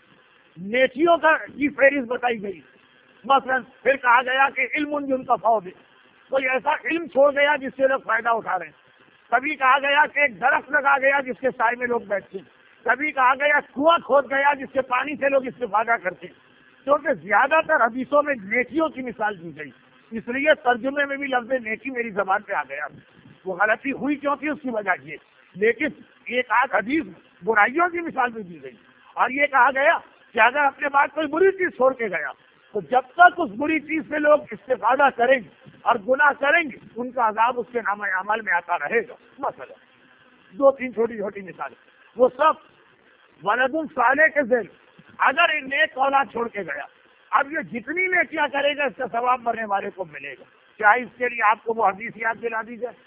نیکیوں کی فہرست بتائی گئی، مثلا پھر کہا گیا کہ علم ينتفع به، کوئی ایسا علم چھوڑ گیا جس سے لوگ فائدہ اٹھا رہے ہیں. کبھی کہا گیا کہ ایک درخت لگا گیا جس کے سائے میں لوگ بیٹھتے ہیں. کبھی کہا گیا کنواں کھود گیا جس کے پانی سے لوگ استفادہ کرتے ہیں. کیونکہ زیادہ تر حدیثوں میں نیکیوں کی مثال دی گئی، اس لیے ترجمے میں بھی لفظ نیکی میری زبان پہ آ گیا. وہ غلطی ہوئی کیوں تھی اس کی وجہ یہ، لیکن ایک آدھ حدیث برائیوں کی مثال بھی دی گئی، اور یہ کہا گیا کہ اگر اپنے بعد کوئی بری چیز چھوڑ کے گیا تو جب تک اس بری چیز سے لوگ استفادہ کریں گے اور گناہ کریں گے ان کا عذاب اس کے نام عمل میں آتا رہے گا. مثلا 2-3 چھوٹی چھوٹی مثالیں، وہ سب ولد صالح کے ذریعے اگر ایک نیک اولاد چھوڑ کے گیا، اب یہ جتنی نیکیاں کرے گا اس کا ثواب مرنے والے کو ملے گا. چاہے اس کے لیے آپ کو وہ حدیث یاد دلا دی جائے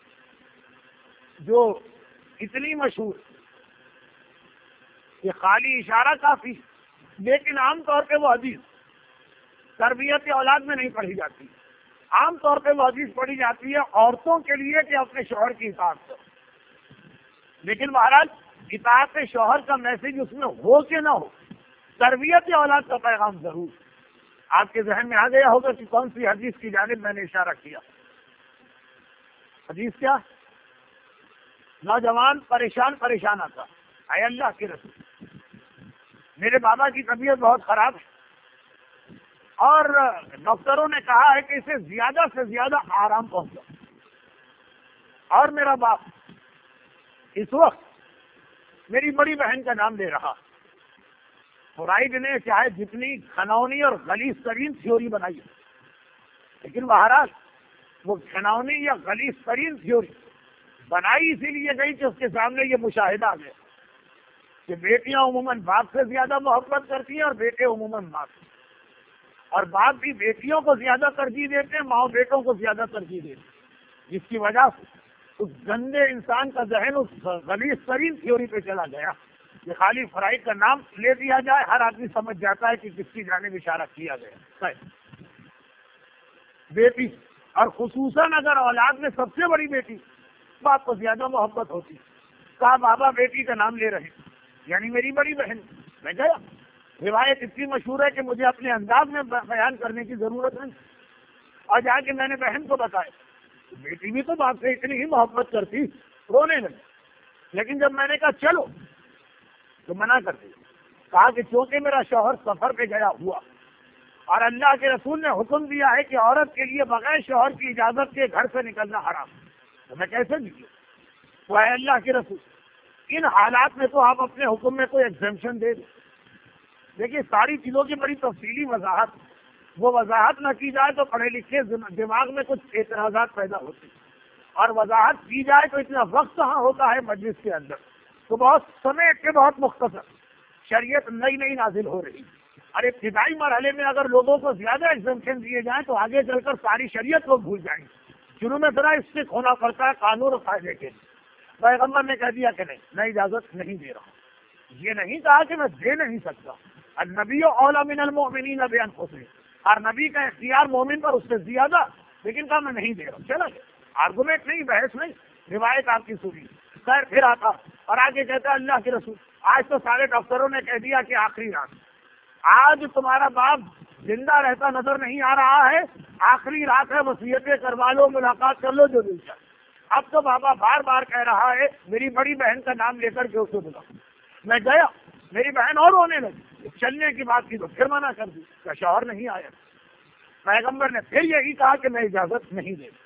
جو اتنی مشہور کہ خالی اشارہ کافی، لیکن عام طور پہ وہ حدیث تربیت اولاد میں نہیں پڑھی جاتی. عام طور پہ وہ حدیث پڑھی جاتی ہے عورتوں کے لیے کہ اپنے شوہر کی اطاعت کرو. لیکن بہرحال اطاعت شوہر کا میسج اس میں ہو کہ نہ ہو، تربیت اولاد کا پیغام ضرور. آپ کے ذہن میں آ گیا ہوگا کہ کون سی حدیث کی جانب میں نے اشارہ کیا. حدیث کیا؟ نوجوان پریشان آتا، اے اللہ کے رسول میرے بابا کی طبیعت بہت خراب ہے اور ڈاکٹروں نے کہا ہے کہ اسے زیادہ سے زیادہ آرام پہنچا، اور میرا باپ اس وقت میری بڑی بہن کا نام لے رہا. فرائڈ نے چاہے جتنی کھنونی اور غلیظ ترین تھیوری بنائی، لیکن بہرحال وہ کھنونی یا غلیظ ترین تھیوری بنائی اسی لیے گئی کہ اس کے سامنے یہ مشاہدہ آ گیا کہ بیٹیاں عموماً باپ سے زیادہ محبت کرتی ہیں اور بیٹے عموماً ماں سے، اور باپ بھی بیٹیوں کو زیادہ ترجیح دیتے ہیں، ماں بیٹوں کو زیادہ ترجیح دیتے ہیں، جس کی وجہ سے اس گندے انسان کا ذہن اس غلیظ ترین تھیوری پہ چلا گیا کہ خالی فرائڈ کا نام لے دیا جائے، ہر آدمی سمجھ جاتا ہے کہ کس کی جانب اشارہ کیا گیا. بیٹی اور خصوصاً اگر اولاد میں سب سے بڑی بیٹی، باپ کو زیادہ محبت ہوتی. کہا بابا بیٹی کا نام لے رہے یعنی میری بڑی بہن. میں گیا، روایت اتنی مشہور ہے کہ مجھے اپنے انداز میں بیان کرنے کی ضرورت نہیں، اور جا کے میں نے بہن کو بتایا بیٹی بھی تو باپ سے اتنی ہی محبت کرتی. رونے لگے. لیکن جب میں نے کہا چلو تو منع کر دیا. کہا کہ چونکہ میرا شوہر سفر پہ گیا ہوا اور اللہ کے رسول نے حکم دیا ہے کہ عورت کے لیے بغیر شوہر کی اجازت کے گھر سے نکلنا حرام، تو میں کیسے نکلوں؟ تو اے اللہ کے رسول ان حالات میں تو آپ اپنے حکم میں کوئی ایگزمپشن دے دیں. دیکھیے ساری چیزوں کی بڑی تفصیلی وضاحت، وہ وضاحت نہ کی جائے تو پڑھے لکھے دماغ میں کچھ اعتراضات پیدا ہوتے ہیں، اور وضاحت کی جائے تو اتنا وقت کہاں ہوتا ہے مجلس کے اندر. تو بہت سمے کے بہت مختصر شریعت نئی نازل ہو رہی، اور ابتدائی مرحلے میں اگر لوگوں کو زیادہ ایگزمپشن دیے جائیں تو آگے چل کر ساری شریعت لوگ بھول جائیں گے. شروع میں ذرا اسٹرکٹ ہونا پڑتا ہے قانون اور فائدے کے لیے. پیغمبر نے کہہ دیا کہ نہیں، میں اجازت نہیں دے رہا ہوں. یہ نہیں کہا کہ میں دے نہیں سکتا، النبی اولی من المؤمنین بانفسہم، ہر نبی کا اختیار مومن پر اس سے زیادہ، لیکن کہا میں نہیں دے رہا ہوں. چلا گیا، آرگومنٹ نہیں، بحث نہیں، روایت آپ کی سنی. خیر پھر آتا اور آگے کہتا ہے اللہ کے رسول آج تو سارے ڈاکٹروں نے کہہ دیا کہ آخری رات، آج تمہارا باپ زندہ رہتا نظر نہیں آ رہا ہے، آخری رات ہے، وصیتیں کروا لو، ملاقات کر لو، جو دل چاہے. اب تو بابا بار بار کہہ رہا ہے میری بڑی بہن کا نام لے کر کے اسے بلاؤ. میں گیا، میری بہن اور رونے لگی، چلنے کی بات کی تو پھر منع کر دی کہ شوہر نہیں آیا. پیغمبر نے پھر یہی کہا کہ میں اجازت نہیں دے.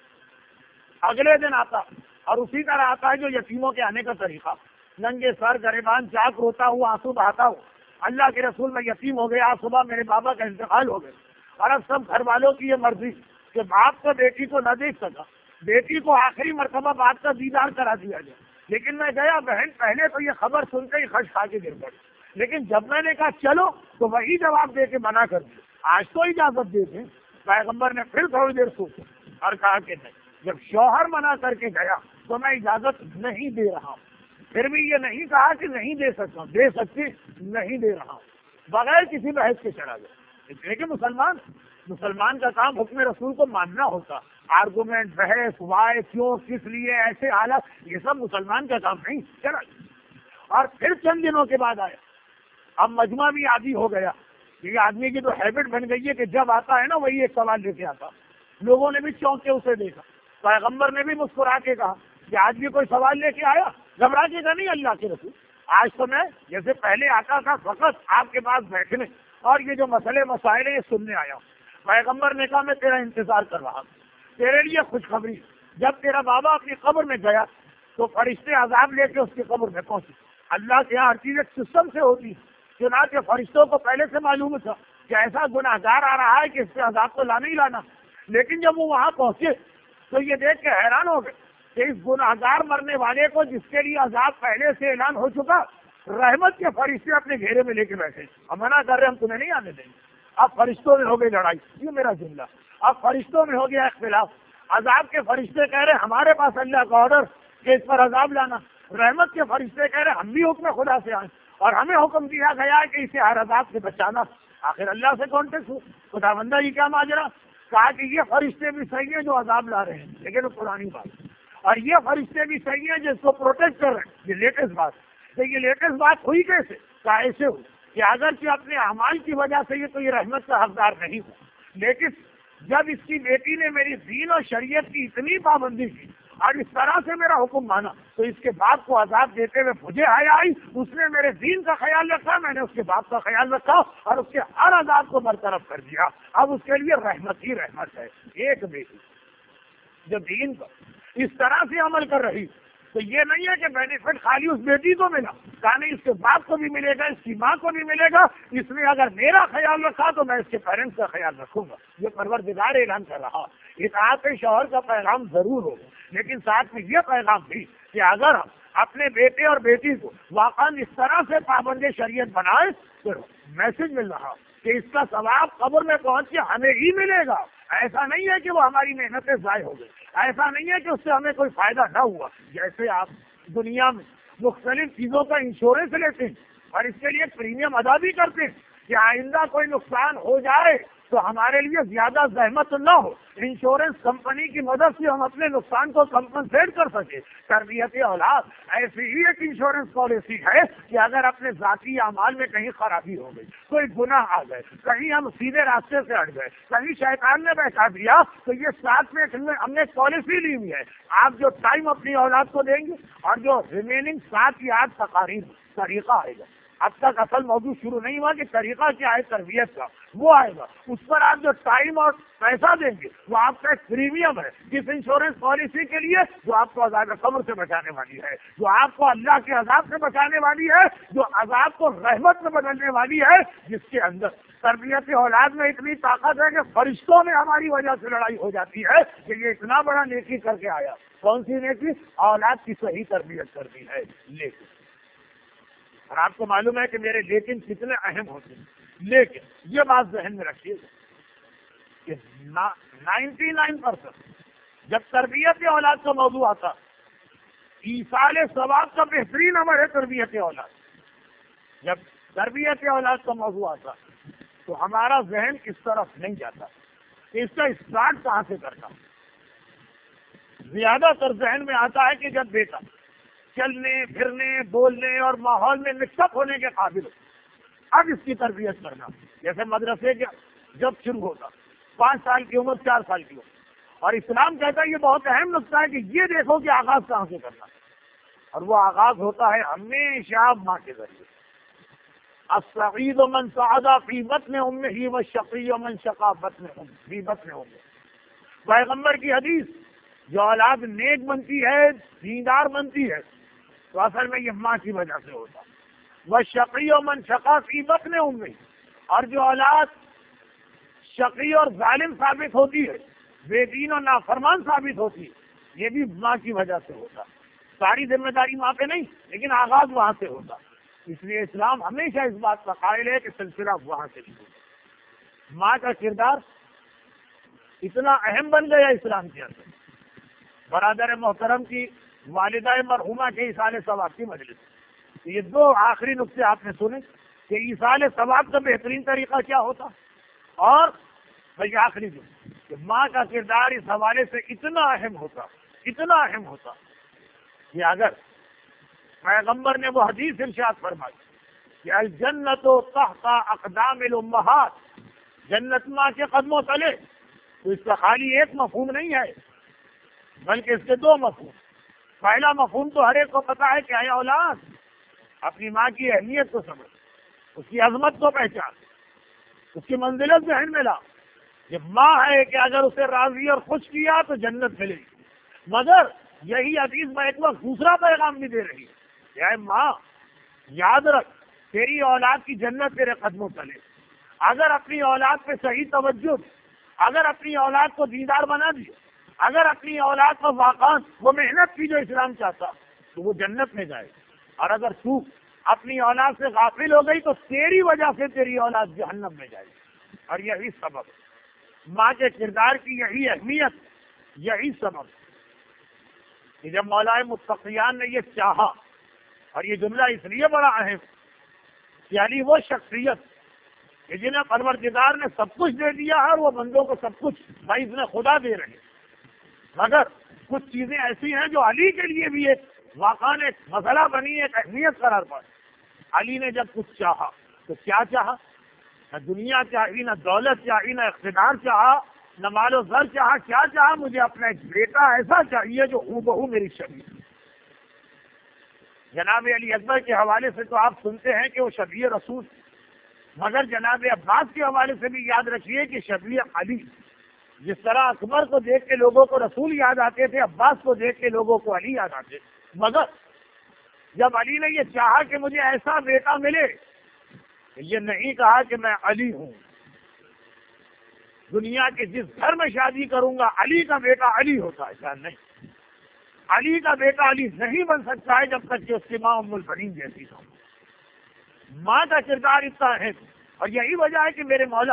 اگلے دن آتا اور اسی طرح آتا ہے جو یتیموں کے آنے کا طریقہ، ننگے سر گریبان چاک روتا ہوا آنسو بہاتا ہو، اللہ کے رسول میں یتیم ہو گیا، آج صبح میرے بابا کا انتقال ہو گیا، اور اب سب گھر والوں کی یہ مرضی کہ باپ تو بیٹی کو نہ دیکھ سکا، بیٹی کو آخری مرتبہ باپ کا دیدار کرا دیا جائے. لیکن میں گیا، بہن پہلے تو یہ خبر سن کے ہی خش کھا کے گر پڑی، لیکن جب میں نے کہا چلو تو وہی جواب دے کے منع کر دیا. آج تو اجازت دے دیں. پیغمبر نے پھر تھوڑی دیر سوچا اور کہا کہ نہیں، جب شوہر منع کر کے گیا تو میں اجازت نہیں دے رہا ہوں. پھر بھی یہ نہیں کہا کہ نہیں دے سکتا ہوں، دے سکتی نہیں دے رہا ہوں، بغیر کسی بحث کے چلا گیا. لیکن مسلمان کا کام حکم رسول کو ماننا ہوتا. آرگومنٹ، بحث، وائے، کیوں، کس لیے، ایسے حالات، یہ سب مسلمان کا کام نہیں. چلا گیا. اور پھر چند دنوں کے بعد آیا. اب مجمع بھی عادی ہو گیا، یہ آدمی کی تو ہیبٹ بن گئی ہے کہ جب آتا ہے نا وہی ایک سوال لے کے آتا. لوگوں نے بھی چونک کے اسے دیکھا، پیغمبر نے بھی مسکرا کے کہا کہ آج بھی کوئی سوال لے کے آیا. گھبرا کے کا نہیں اللہ کے رسول، آج تو میں جیسے پہلے آتا تھا فقط آپ کے پاس بیٹھنے اور یہ جو مسئلے مسائل ہیں یہ سننے آیا ہوں. پیغمبر نے کہا میں تیرا انتظار کر رہا ہوں، تیرے لیے خوشخبری، جب تیرا بابا اپنی قبر میں گیا تو فرشتے عذاب لے کے اس کی قبر میں پہنچے. اللہ کے یہاں ہر چیز ایک سسٹم سے ہوتی ہے، چنانچہ فرشتوں کو پہلے سے معلوم تھا کہ ایسا گناہ گار آ رہا ہے کہ اس سے عذاب کو لانا ہی لانا. لیکن جب وہ وہاں پہنچے تو یہ دیکھ کے حیران ہو گئے کہ اس گناہ گار مرنے والے کو جس کے لیے عذاب پہلے سے اعلان ہو چکا، رحمت کے فرشتے اپنے گھیرے میں لے کے بیٹھے. ہم منع کر رہے ہیں، ہم تمہیں نہیں آنے دیں گے. اب فرشتوں میں ہو گئی لڑائی، یہ میرا جملہ، اب فرشتوں میں ہو گیا اختلاف. عذاب کے فرشتے کہہ رہے ہمارے پاس اللہ کا آرڈر کہ اس پر عذاب لانا، رحمت کے فرشتے کہہ رہے ہم بھی حکم خدا سے آئیں اور ہمیں حکم دیا گیا ہے کہ اسے ہر عذاب سے بچانا. آخر اللہ سے کانٹیکٹ ہو، خدا بندہ یہ کیا ماجرا. کہا کہ یہ فرشتے بھی صحیح ہیں جو عذاب لا رہے ہیں، لیکن وہ پرانی بات، اور یہ فرشتے بھی صحیح ہیں جو اس کو پروٹیکٹ کر رہے ہیں، یہ لیٹسٹ بات. تو یہ لیٹسٹ بات ہوئی کیسے؟ کہا ایسے ہوئی کہ اگرچہ اپنے اعمال کی وجہ سے یہ تو یہ رحمت کا حقدار نہیں ہو، لیکن جب اس کی بیٹی نے میری دین اور شریعت کی اتنی پابندی کی اور اس طرح سے میرا حکم مانا تو اس کے باپ کو عذاب دیتے ہوئے مجھے حیا آئی. اس نے میرے دین کا خیال رکھا، میں نے اس کے باپ کا خیال رکھا اور اس کے ہر عذاب کو برطرف کر دیا. اب اس کے لیے رحمت ہی رحمت ہے. ایک بیٹی جو دین پر اس طرح سے عمل کر رہی تو یہ نہیں ہے کہ بینیفٹ خالی اس بیٹی کو ملا، کہا نہیں اس کے باپ کو بھی ملے گا، اس کی ماں کو بھی ملے گا. اس نے اگر میرا خیال رکھا تو میں اس کے پیرنٹس کا خیال رکھوں گا. یہ پروردگار اعلان کر رہا. اطاعت شوہر کا پیغام ضرور ہوگا، لیکن ساتھ میں یہ پیغام بھی کہ اگر ہم اپنے بیٹے اور بیٹی کو واقعا اس طرح سے پابند شریعت بنائے تو میسج مل رہا کہ اس کا ثواب قبر میں پہنچ کے ہمیں ہی ملے گا. ایسا نہیں ہے کہ وہ ہماری محنتیں ضائع ہو گئی، ایسا نہیں ہے کہ اس سے ہمیں کوئی فائدہ نہ ہوا. جیسے آپ دنیا میں مختلف چیزوں کا انشورنس لیتے ہیں اور اس کے لیے پریمیم ادا بھی کرتے ہیں کہ آئندہ کوئی نقصان ہو جائے تو ہمارے لیے زیادہ زحمت نہ ہو، انشورنس کمپنی کی مدد سے ہم اپنے نقصان کو کمپنسیٹ کر سکیں. تربیت اولاد ایسی ہی ایک انشورنس پالیسی ہے کہ اگر اپنے ذاتی اعمال میں کہیں خرابی ہو گئی، کوئی گناہ آ گئے، کہیں ہم سیدھے راستے سے ہٹ گئے، کہیں شیطان نے بہکا دیا، تو یہ ساتھ میں ہم نے پالیسی لی ہوئی ہے. آپ جو ٹائم اپنی اولاد کو دیں گے اور جو ریمیننگ 7 یا 8 تقاریب طریقہ آئے گا. اب تک اصل موضوع شروع نہیں ہوا کہ طریقہ کیا ہے تربیت کا، وہ آئے گا. اس پر آپ جو ٹائم اور پیسہ دیں گے وہ آپ کا ایک پریمیم ہے کس انشورنس پالیسی کے لیے جو آپ کو عذاب قبر سے بچانے والی ہے، جو آپ کو اللہ کے عذاب سے بچانے والی ہے، جو عذاب کو رحمت میں بدلنے والی ہے، جس کے اندر تربیت اولاد میں اتنی طاقت ہے کہ فرشتوں میں ہماری وجہ سے لڑائی ہو جاتی ہے کہ یہ اتنا بڑا نیکی کر کے آیا. کون سی نیکی؟ اولاد کی صحیح تربیت کرنی ہے. لیکن اور آپ کو معلوم ہے کہ میرے لیکن کتنے اہم ہوتے ہیں، لیکن یہ بات ذہن میں رکھیے کہ 99% جب تربیت اولاد کا موضوع آتا، ایصال ثواب کا بہترین عمل ہے تربیت اولاد. جب تربیت اولاد کا موضوع آتا تو ہمارا ذہن اس طرف نہیں جاتا کہ اس کا اسٹارٹ کہاں سے کرنا. زیادہ تر ذہن میں آتا ہے کہ جب بیٹا چلنے پھرنے بولنے اور ماحول میں مکس اپ ہونے کے قابل ہو اب اس کی تربیت کرنا. جیسے مدرسے کے جب شروع ہوتا 5 سال کی عمر 4 سال کی عمر, اور اسلام کہتا ہے یہ بہت اہم نقطہ ہے کہ یہ دیکھو کہ آغاز کہاں سے کرنا, اور وہ آغاز ہوتا ہے ہمیشہ ماں کے ذریعے. السعید من سعد فی بطن امہ والشقی من شقا فی بطن امہ. پیغمبر کی حدیث, جو اولاد نیک بنتی ہے دیندار بنتی ہے تو اصل میں یہ ماں کی وجہ سے ہوتا. والشقی من شقا فی بطن امہ, اور جو اولاد شقی اور ظالم ثابت ہوتی ہے, بے دین اور نافرمان ثابت ہوتی ہے, یہ بھی ماں کی وجہ سے ہوتا. ساری ذمہ داری ماں پہ نہیں, لیکن آغاز وہاں سے ہوتا. اس لیے اسلام ہمیشہ اس بات کا قائل ہے کہ سلسلہ وہاں سے بھی ہوتا. ماں کا کردار اتنا اہم بن گیا اسلام کے اندر. برادر محترم کی والدہ مرحومہ کے ایصال ثواب کی مجلس, یہ 2 آخری نقطے آپ نے سنے کہ ایصال ثواب کا بہترین طریقہ کیا ہوتا, اور بھائی آخری جو کہ ماں کا کردار اس حوالے سے اتنا اہم ہوتا کہ اگر پیغمبر نے وہ حدیث ارشاد فرمائی کہ الجنت تحت اقدام الامہات, جنت ماں کے قدموں تلے, تو اس کا خالی ایک مفہوم نہیں ہے بلکہ اس کے 2 مفہوم. پہلا مفہوم تو ہر ایک کو پتا ہے کہ اے اولاد اپنی ماں کی اہمیت کو سمجھ, اس کی عظمت کو پہچان, اس کی منزلت ذہن میں لا. یہ ماں ہے کہ اگر اسے راضی اور خوش کیا تو جنت ملے گی. مگر یہی حدیث میں ایک وقت دوسرا پیغام بھی دے رہی ہے کہ اے ماں یاد رکھ تیری اولاد کی جنت تیرے قدموں تلے. اگر اپنی اولاد پہ صحیح توجہ دی, اگر اپنی اولاد کو دیندار بنا دی, اگر اپنی اولاد کو واقعا وہ محنت کی جو اسلام چاہتا تو وہ جنت میں جائے. اور اگر تو اپنی اولاد سے غافل ہو گئی تو تیری وجہ سے تیری اولاد جہنم میں جائے. اور یہی سبب ماں کے کردار کی, یہی اہمیت, یہی سبب کہ جب مولا متقیان نے یہ چاہا, اور یہ جملہ اس لیے بڑا اہم کہ علی وہ شخصیت کہ جنہیں پروردگار نے سب کچھ دے دیا ہے اور وہ بندوں کو سب کچھ باذن خدا دے رہے ہیں, مگر کچھ چیزیں ایسی ہیں جو علی کے لیے بھی ایک واقعا ایک مسئلہ بنی, ایک اہمیت قرار پائی. علی نے جب کچھ چاہا تو کیا چاہا؟ نہ دنیا چاہی, نہ دولت چاہی, نہ اقتدار چاہا, نہ مال و زر چاہا. کیا چاہا؟ مجھے اپنا ایک بیٹا ایسا چاہیے جو ہو بہو میری شبیہ. جناب علی اکبر کے حوالے سے تو آپ سنتے ہیں کہ وہ شبیہ رسول, مگر جناب عباس کے حوالے سے بھی یاد رکھیے کہ شبیہ علی. جس طرح اکبر کو دیکھ کے لوگوں کو رسول یاد آتے تھے, عباس کو دیکھ کے لوگوں کو علی یاد آتے. مگر جب علی نے یہ چاہا کہ مجھے ایسا بیٹا ملے, یہ نہیں کہا کہ میں علی ہوں, دنیا کے جس گھر میں شادی کروں گا علی کا بیٹا علی ہوتا ہے. ایسا نہیں, علی کا بیٹا علی نہیں بن سکتا ہے جب تک کہ اس کی ماں ام البنین جیسی ہو. ماں کا کردار اتنا ہے, اور یہی وجہ ہے کہ میرے مولا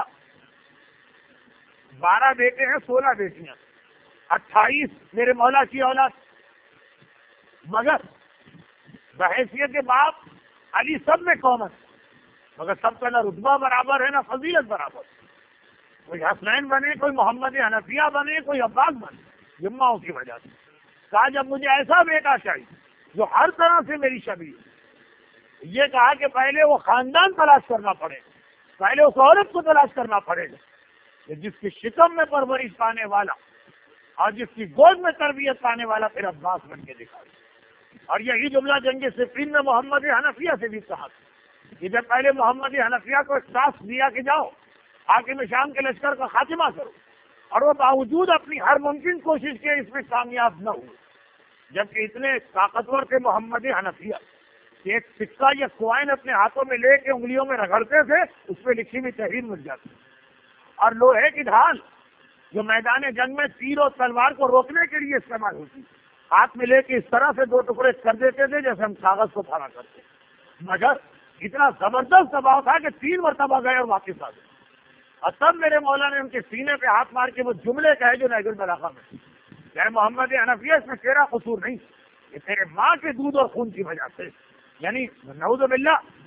12 بیٹے ہیں, 16 بیٹیاں, 28 میرے مولا کی اولاد, مگر بحیثیت کے باپ علی سب میں کامن, مگر سب کا نہ رتبہ برابر ہے نہ فضیلت برابر. کوئی حسنین بنے, کوئی محمد حنفیہ بنے, کوئی عباس بنے, یہ ماؤں کی وجہ سے. کہا جب مجھے ایسا بیٹا چاہیے جو ہر طرح سے میری شبیہ, یہ کہا کہ پہلے وہ خاندان تلاش کرنا پڑے, پہلے اس عورت کو تلاش کرنا پڑے گا کہ جس کی شکم میں پرورش پانے والا اور جس کی گود میں تربیت پانے والا پھر عباس بن کے دکھائے. اور یہی جملہ جنگ صفین میں محمد حنفیہ سے بھی کہا کہ جب پہلے محمد حنفیہ کو ایک ٹاسک دیا کہ جاؤ حاکم شام کے لشکر کا خاتمہ کرو, اور وہ باوجود اپنی ہر ممکن کوشش کے اس میں کامیاب نہ ہوئے, جبکہ اتنے طاقتور تھے محمد حنفیہ کہ ایک سکہ یا کوائن اپنے ہاتھوں میں لے کے انگلیوں میں رگڑتے تھے, اس پہ لکھی ہوئی تحریر مل جاتی. اور لوہے کی ڈھال جو میدان جنگ میں تیر اور تلوار کو روکنے کے لیے استعمال ہوتی, ہاتھ میں لے کے اس طرح سے 2 ٹکڑے کر دیتے تھے جیسے ہم کاغذ کو پھاڑا کرتے. مگر اتنا زبردست دباؤ تھا کہ 3 مرتبہ گئے اور واپس آ گئے. اور تب میرے مولا نے ان کے سینے پہ ہاتھ مار کے وہ جملے کہے جو نہج البلاغہ میں, کہ محمد حنفیہ اس میں تیرا قصور نہیں, یہ تیرے ماں کے دودھ اور خون کی وجہ سے, یعنی نعوذ باللہ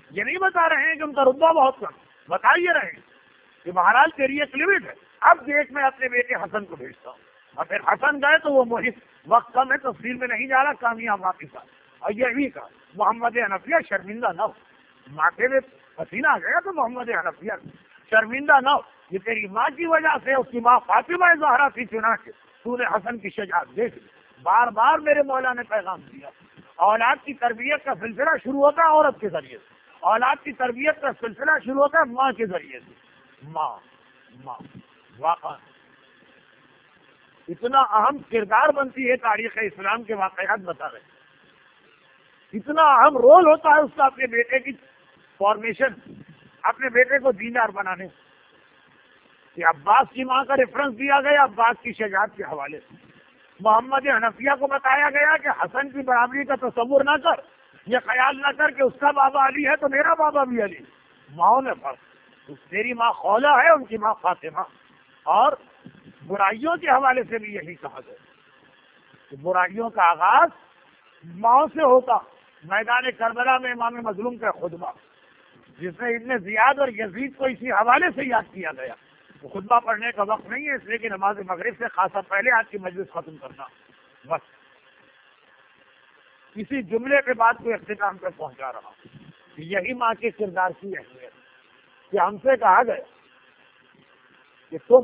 یہ نہیں بتا رہے ہیں کہ ان کا رتبہ بہت کم، بتا یہ رہے ہیں کہ بہرحال تیری ایک لمٹ ہے، اب دیکھ میں اپنے بیٹے حسن کو بھیجتا ہوں۔ اور پھر حسن گئے تو وہ محیط وقت کم ہے، تفصیل میں نہیں جا رہا، کامیاب واپس آ، اور یہی کہا محمد حنفیہ شرمندہ نہ ہو، ماتھے میں پسینہ آ گیا تو محمد حنفیہ شرمندہ نہ ہو، یہ تیری ماں کی وجہ سے، اس کی ماں فاطمہ زہرا تھی، چنا کے تو نے حسن کی شجاعت دیکھ لی۔ بار بار میرے مولا نے پیغام دیا، اولاد کی تربیت کا سلسلہ شروع ہوتا ہے عورت کے ذریعے سے، اولاد کی تربیت کا سلسلہ شروع ہوتا ہے ماں کے ذریعے سے۔ ماں واقع اتنا اہم کردار بنتی ہے تاریخ اسلام کے واقعات بتا رہے ہیں، اتنا اہم رول ہوتا ہے اس کا اپنے بیٹے کی فارمیشن، اپنے بیٹے کو دیندار بنانے، کہ عباس کی ماں کا ریفرنس دیا گیا عباس کی شجاعت کے حوالے سے۔ محمد حنفیہ کو بتایا گیا کہ حسن کی برابری کا تصور نہ کر، یہ خیال نہ کر کہ اس کا بابا علی ہے تو میرا بابا بھی علی۔ ماؤں میں فرق، تیری ماں خولہ ہے، ان کی ماں فاطمہ۔ اور برائیوں کے حوالے سے بھی یہی کہا گیا کہ برائیوں کا آغاز ماؤں سے ہوتا۔ میدان کربلا میں امام مظلوم کا خطبہ، جس میں ابن زیاد اور یزید کو اسی حوالے سے یاد کیا گیا، وہ خطبہ پڑھنے کا وقت نہیں ہے، اس لیے کہ نماز مغرب سے خاصا پہلے آج کی مجلس ختم کرنا، بس اسی جملے کے بعد کو اختتام پہ پہنچا رہا ہوں کہ یہی ماں کے کردار کی اہمیت، کہ ہم سے کہا گیا کہ تم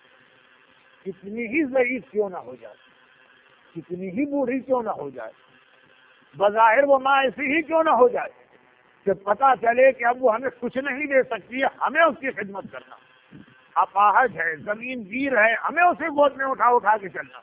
کتنی ہی ضعیف کیوں نہ ہو جائے، کتنی ہی بوڑھی کیوں نہ ہو جائے، بظاہر وہ ماں ایسی ہی کیوں نہ ہو جائے کہ پتا چلے کہ اب وہ ہمیں کچھ نہیں دے سکتی ہے، ہمیں اس کی خدمت کرنا، اپاہج ہے، زمین گیر ہے، ہمیں اسے گود میں اٹھا کے چلنا،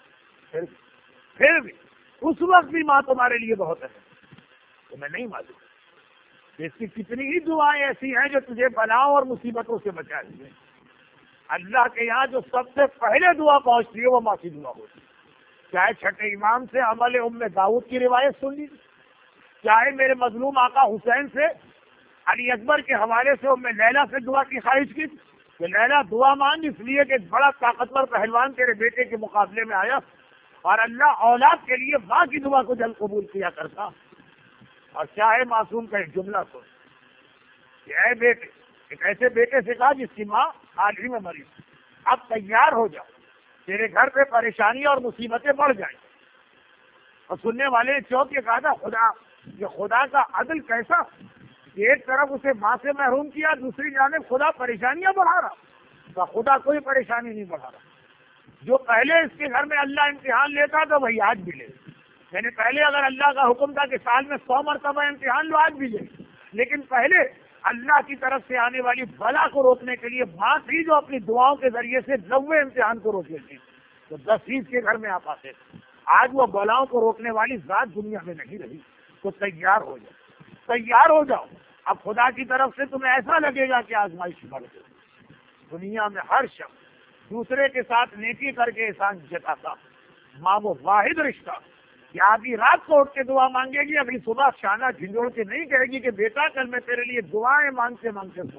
پھر بھی اس وقت بھی ماں تمہارے لیے بہت ہے، تمہیں نہیں معلوم کہ اس کی کتنی ہی دعائیں ایسی ہیں جو تجھے بلاؤں اور مصیبتوں سے بچائیں گے۔ اللہ کے یہاں جو سب سے پہلے دعا پہنچتی ہے وہ ماں کی دعا ہوتی ہے، چاہے چھٹے امام سے عمل داؤد کی روایت سن لی، چاہے میرے مظلوم آقا حسین سے علی اکبر کے حوالے سے لیلا سے دعا کی خواہش کی کہ لیلا دعا مانگ، اس لیے کہ بڑا طاقتور پہلوان تیرے بیٹے کے مقابلے میں آیا، اور اللہ اولاد کے لیے ماں کی دعا کو جلد قبول کیا کرتا۔ اور چاہے معصوم کا ایک جملہ سن کہ اے بیٹے، ایک ایسے بیٹے سے کہا جس کی ماں حال ہی میں مری، اب تیار ہو جاؤ، تیرے گھر پہ پریشانی اور مصیبتیں بڑھ جائیں۔ اور سننے والے نے چوک کے کہا تھا خدا کا عدل کیسا کہ ایک طرف اسے ماں سے محروم کیا، دوسری جانب خدا پریشانیاں بڑھا رہا، تو خدا کوئی پریشانی نہیں بڑھا رہا۔ جو پہلے اس کے گھر میں اللہ امتحان لیتا تو وہی آج بھی لے، یعنی پہلے اگر اللہ کا حکم تھا کہ سال میں 100 مرتبہ امتحان لو، آج بھی لے، لیکن پہلے اللہ کی طرف سے آنے والی بلا کو روکنے کے لیے ماں تھی جو اپنی دعاؤں کے ذریعے سے 90 امتحان کو روک لیتی، تو 10 ہی کے گھر میں آپ آتے تھے۔ آج وہ بلاؤں کو روکنے والی ذات دنیا میں نہیں رہی، تو تیار ہو جاؤ، تیار ہو جاؤ۔ اب خدا کی طرف سے تمہیں ایسا لگے گا کہ آزمائش بڑھ گئی۔ دنیا میں ہر شخص دوسرے کے ساتھ نیکی کر کے احسان جتاتا، ماں وہ واحد رشتہ کہ آدھی رات کو اٹھ کے دعا مانگے گی، اگلی صبح شانہ جھنجھوڑ کے نہیں کہے گی کہ بیٹا کل میں تیرے لیے دعائیں مانگتے سو۔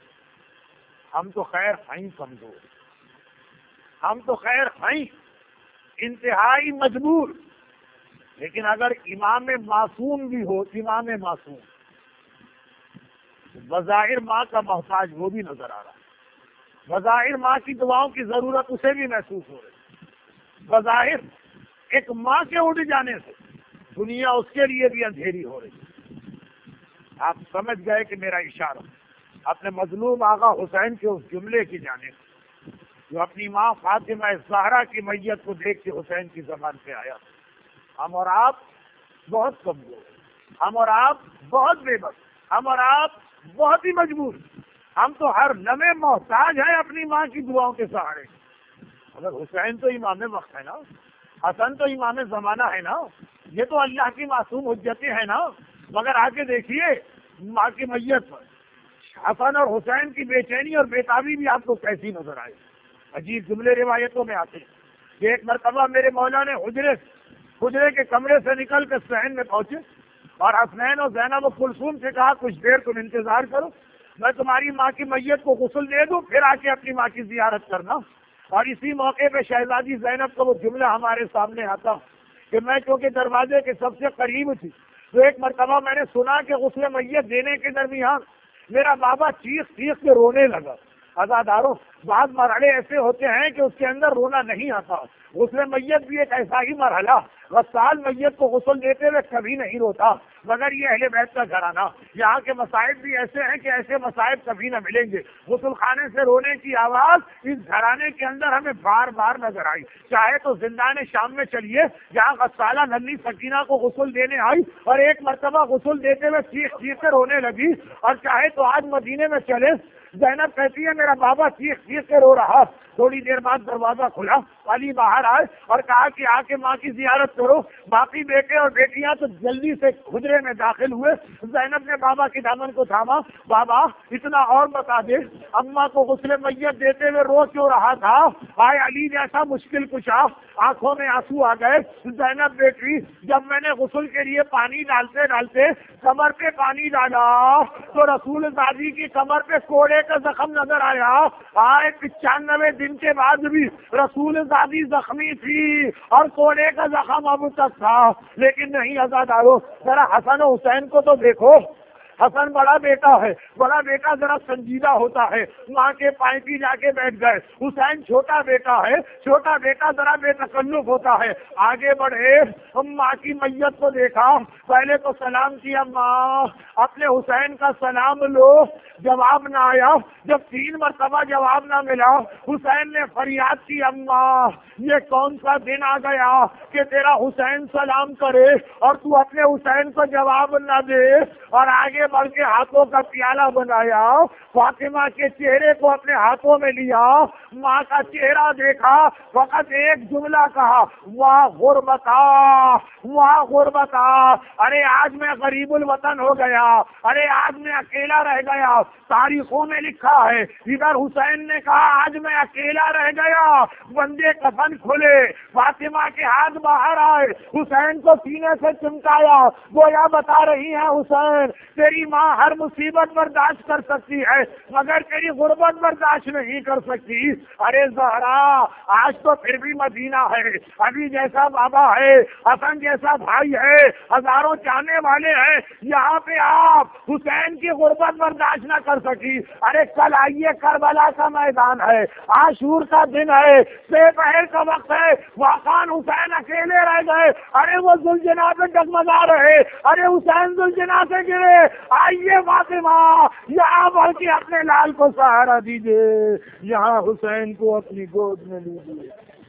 ہم تو خیر ہیں کمزور، ہم تو خیر ہیں انتہائی مجبور، لیکن اگر امام معصوم بھی ہو، امام معصوم بظاہر ماں کا محتاج وہ بھی نظر آ رہا ہے، بظاہر ماں کی دعاؤں کی ضرورت اسے بھی محسوس ہو رہی، بظاہر ایک ماں کے اٹھ جانے سے دنیا اس کے لیے بھی اندھیری ہو رہی۔ آپ سمجھ گئے کہ میرا اشارہ اپنے مظلوم آقا حسین کے اس جملے کی جانب جو اپنی ماں فاطمہ زہرا کی میت کو دیکھ کے حسین کی زبان پہ آیا۔ ہم اور آپ بہت کمزور، ہم اور آپ بہت بے بس، ہم اور آپ بہت ہی مجبور، ہم تو ہر لمحے محتاج ہیں اپنی ماں کی دعاؤں کے سہارے۔ اگر حسین تو امام وقت ہے نا، حسن تو امام زمانہ ہے نا، یہ تو اللہ کی معصوم حجتیں ہیں نا، مگر آگے دیکھیے ماں کی میت پر حسن اور حسین کی بے چینی اور بےتابی بھی آپ کو کیسی نظر آئے۔ عجیب جملے روایتوں میں آتے ہیں کہ ایک مرتبہ میرے مولا نے حجرے کے کمرے سے نکل کر صحن میں پہنچے اور حسنین اور زینب و کلثوم سے کہا کچھ دیر تم انتظار کرو، میں تمہاری ماں کی میت کو غسل دے دوں، پھر آ کے اپنی ماں کی زیارت کرنا۔ اور اسی موقع پہ شہزادی زینب کو وہ جملہ ہمارے سامنے آتا کہ میں چونکہ دروازے کے سب سے قریب تھی تو ایک مرتبہ میں نے سنا کہ غسل میت دینے کے درمیان میرا بابا چیخ چیخ کے رونے لگا. عزاداروں، بعض مرحلے ایسے ہوتے ہیں کہ اس کے اندر رونا نہیں آتا. غسل میت بھی ایک ایسا ہی مرحلہ. غسال میت کو غسل دیتے ہوئے کبھی نہیں روتا، مگر یہ اہل بیت کا گھرانہ. یہاں کے مصائب بھی ایسے ہیں کہ ایسے مصائب کبھی نہ ملیں گے. غسل خانے سے رونے کی آواز اس گھرانے کے اندر ہمیں بار بار نظر آئی. چاہے تو زندان شام میں چلیے، جہاں غسالہ ننھی سکینہ کو غسل دینے آئی اور ایک مرتبہ غسل دیتے ہوئے چیخ چیخ کے رونے لگی، اور چاہے تو آج مدینے میں چلے، زینب کہتی ہے میرا بابا چیخ چیخ کے رو رہا. تھوڑی دیر بعد دروازہ کھلا، علی باہر آئے اور کہا کہ آ کے ماں کی زیارت کرو. باقی بیٹے اور بیٹیاں تو جلدی سے حجرے میں داخل ہوئے. زینب نے بابا کے دامن کو تھاما. بابا اتنا اور بتا دے، اماں کو غسل میت دیتے ہوئے رو کیوں رہا تھا؟ آئے علی جیسا مشکل کشا، آنکھوں میں آنسو آ گئے. زینب بیٹی، جب میں نے غسل کے لیے پانی ڈالتے ڈالتے کمر پہ پانی ڈالا تو رسول زادی کی کمر پہ کوڑے کا زخم نظر آیا. آئے 95 دن کے بعد بھی رسول زادی زخمی تھی اور کوڑے کا زخم اب تک تھا. لیکن نہیں عزادارو، ذرا حسن و حسین کو تو دیکھو. حسن بڑا بیٹا ہے، بڑا بیٹا ذرا سنجیدہ ہوتا ہے، ماں کے پائیں پہ جا کے بیٹھ گئے. حسین چھوٹا بیٹا ہے، چھوٹا بیٹا ذرا بے تکلف ہوتا ہے. آگے بڑھے، ماں کی میت کو دیکھا، پہلے تو سلام کیا، ماں اپنے حسین کا سلام لو. جواب نہ آیا. جب 3 مرتبہ جواب نہ ملا، حسین نے فریاد کی، اماں یہ کون سا دن آ گیا کہ تیرا حسین سلام کرے اور تو اپنے حسین کو جواب نہ دے. اور آگے بڑھ کے ہاتھوں کا پیالہ بنایا، فاطمہ کے چہرے کو اپنے ہاتھوں میں لیا، ماں کا چہرہ دیکھا، فقط ایک جملہ کہا، واہ غربتا، واہ غربتا. ارے آج میں غریب الوطن ہو گیا، ارے آج میں اکیلا رہ گیا. تاریخوں میں لکھا ہے، ادھر حسین نے کہا آج میں اکیلا رہ گیا. بندے کفن کھلے، فاطمہ کے ہاتھ باہر آئے، حسین کو سینے سے چمکایا، گویا بتا رہی ہے حسین تیری ماں ہر مصیبت برداشت کر سکتی ہے مگر تیری غربت برداشت نہیں کر سکتی. ارے زہرا، آج تو پھر بھی مدینہ ہے، ابھی جیسا بابا ہے، حسن جیسا بھائی ہے، ہزاروں چاہنے والے ہیں، یہاں پہ آپ حسین کی غربت برداشت نہ کر سکی. ارے کل آئیے، کربلا کا میدان ہے، عاشور کا دن ہے، پہر کا وقت ہے، واقعان حسین اکیلے رہ گئے. ارے وہ ذوالجناح پہ ڈگمگا رہے، ارے حسین ذوالجناح سے گرے. آئیے فاطمہ، یہاں بڑھ کے اپنے لال کو سہارا دیجیے، یہاں حسین کو اپنی گود میں لیجیے.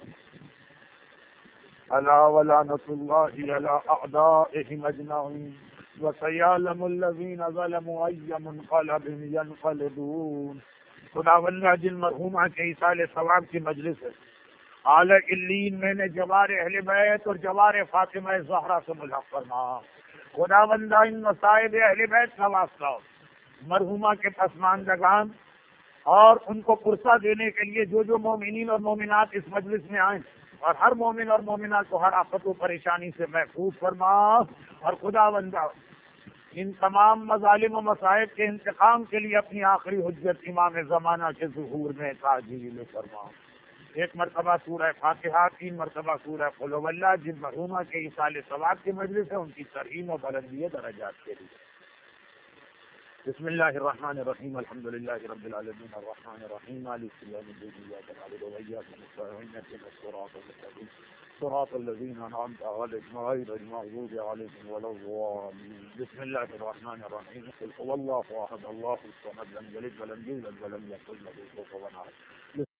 الا ولعنۃ اللہ علی اعدائهم اجمعین وسیعلم الذین ظلموا ای منقلب ینقلبون. خداوند جن مرحومہ کے ایصال ثواب کی مجلس ہے، اعلی علین میں نے جوار اہل بیت اور جوار فاطمہ زہرا سے ملحق فرما. خداوند ان مصائب اہل بیت کا واسطہ مرحومہ کے پسماندگان اور ان کو پرسہ دینے کے لیے جو جو مومنین اور مومنات اس مجلس میں آئیں، اور ہر مومن اور مومنات کو ہر آفت و پریشانی سے محفوظ فرما. اور خداوند ان تمام مظالم و مصائب کے انتقام کے لیے اپنی آخری حجت امام زمانہ کے ظہور میں تعجیل فرما. ایک مرتبہ سورہ فاتحہ، 3 مرتبہ سورہ قل هو اللہ. جن مرحومہ کے ایصال ثواب کی مجلس ہے ان کی ترحیم و بلندی درجات کے لیے. بسم اللہ الرحمن الرحیم. الحمد للہ رب العالمین الرحمن الرحیم مالک یوم الدین ایاک نعبد و ایاک نستعین اهدنا الصراط المستقیم صراط الذین انعمت علیہم غیر المغضوب علیہم ولا الضالین. بسم اللہ الرحمن الرحیم. قل هو اللہ احد اللہ الصمد لم یلد ولم یولد ولم یکن له کفوا احد.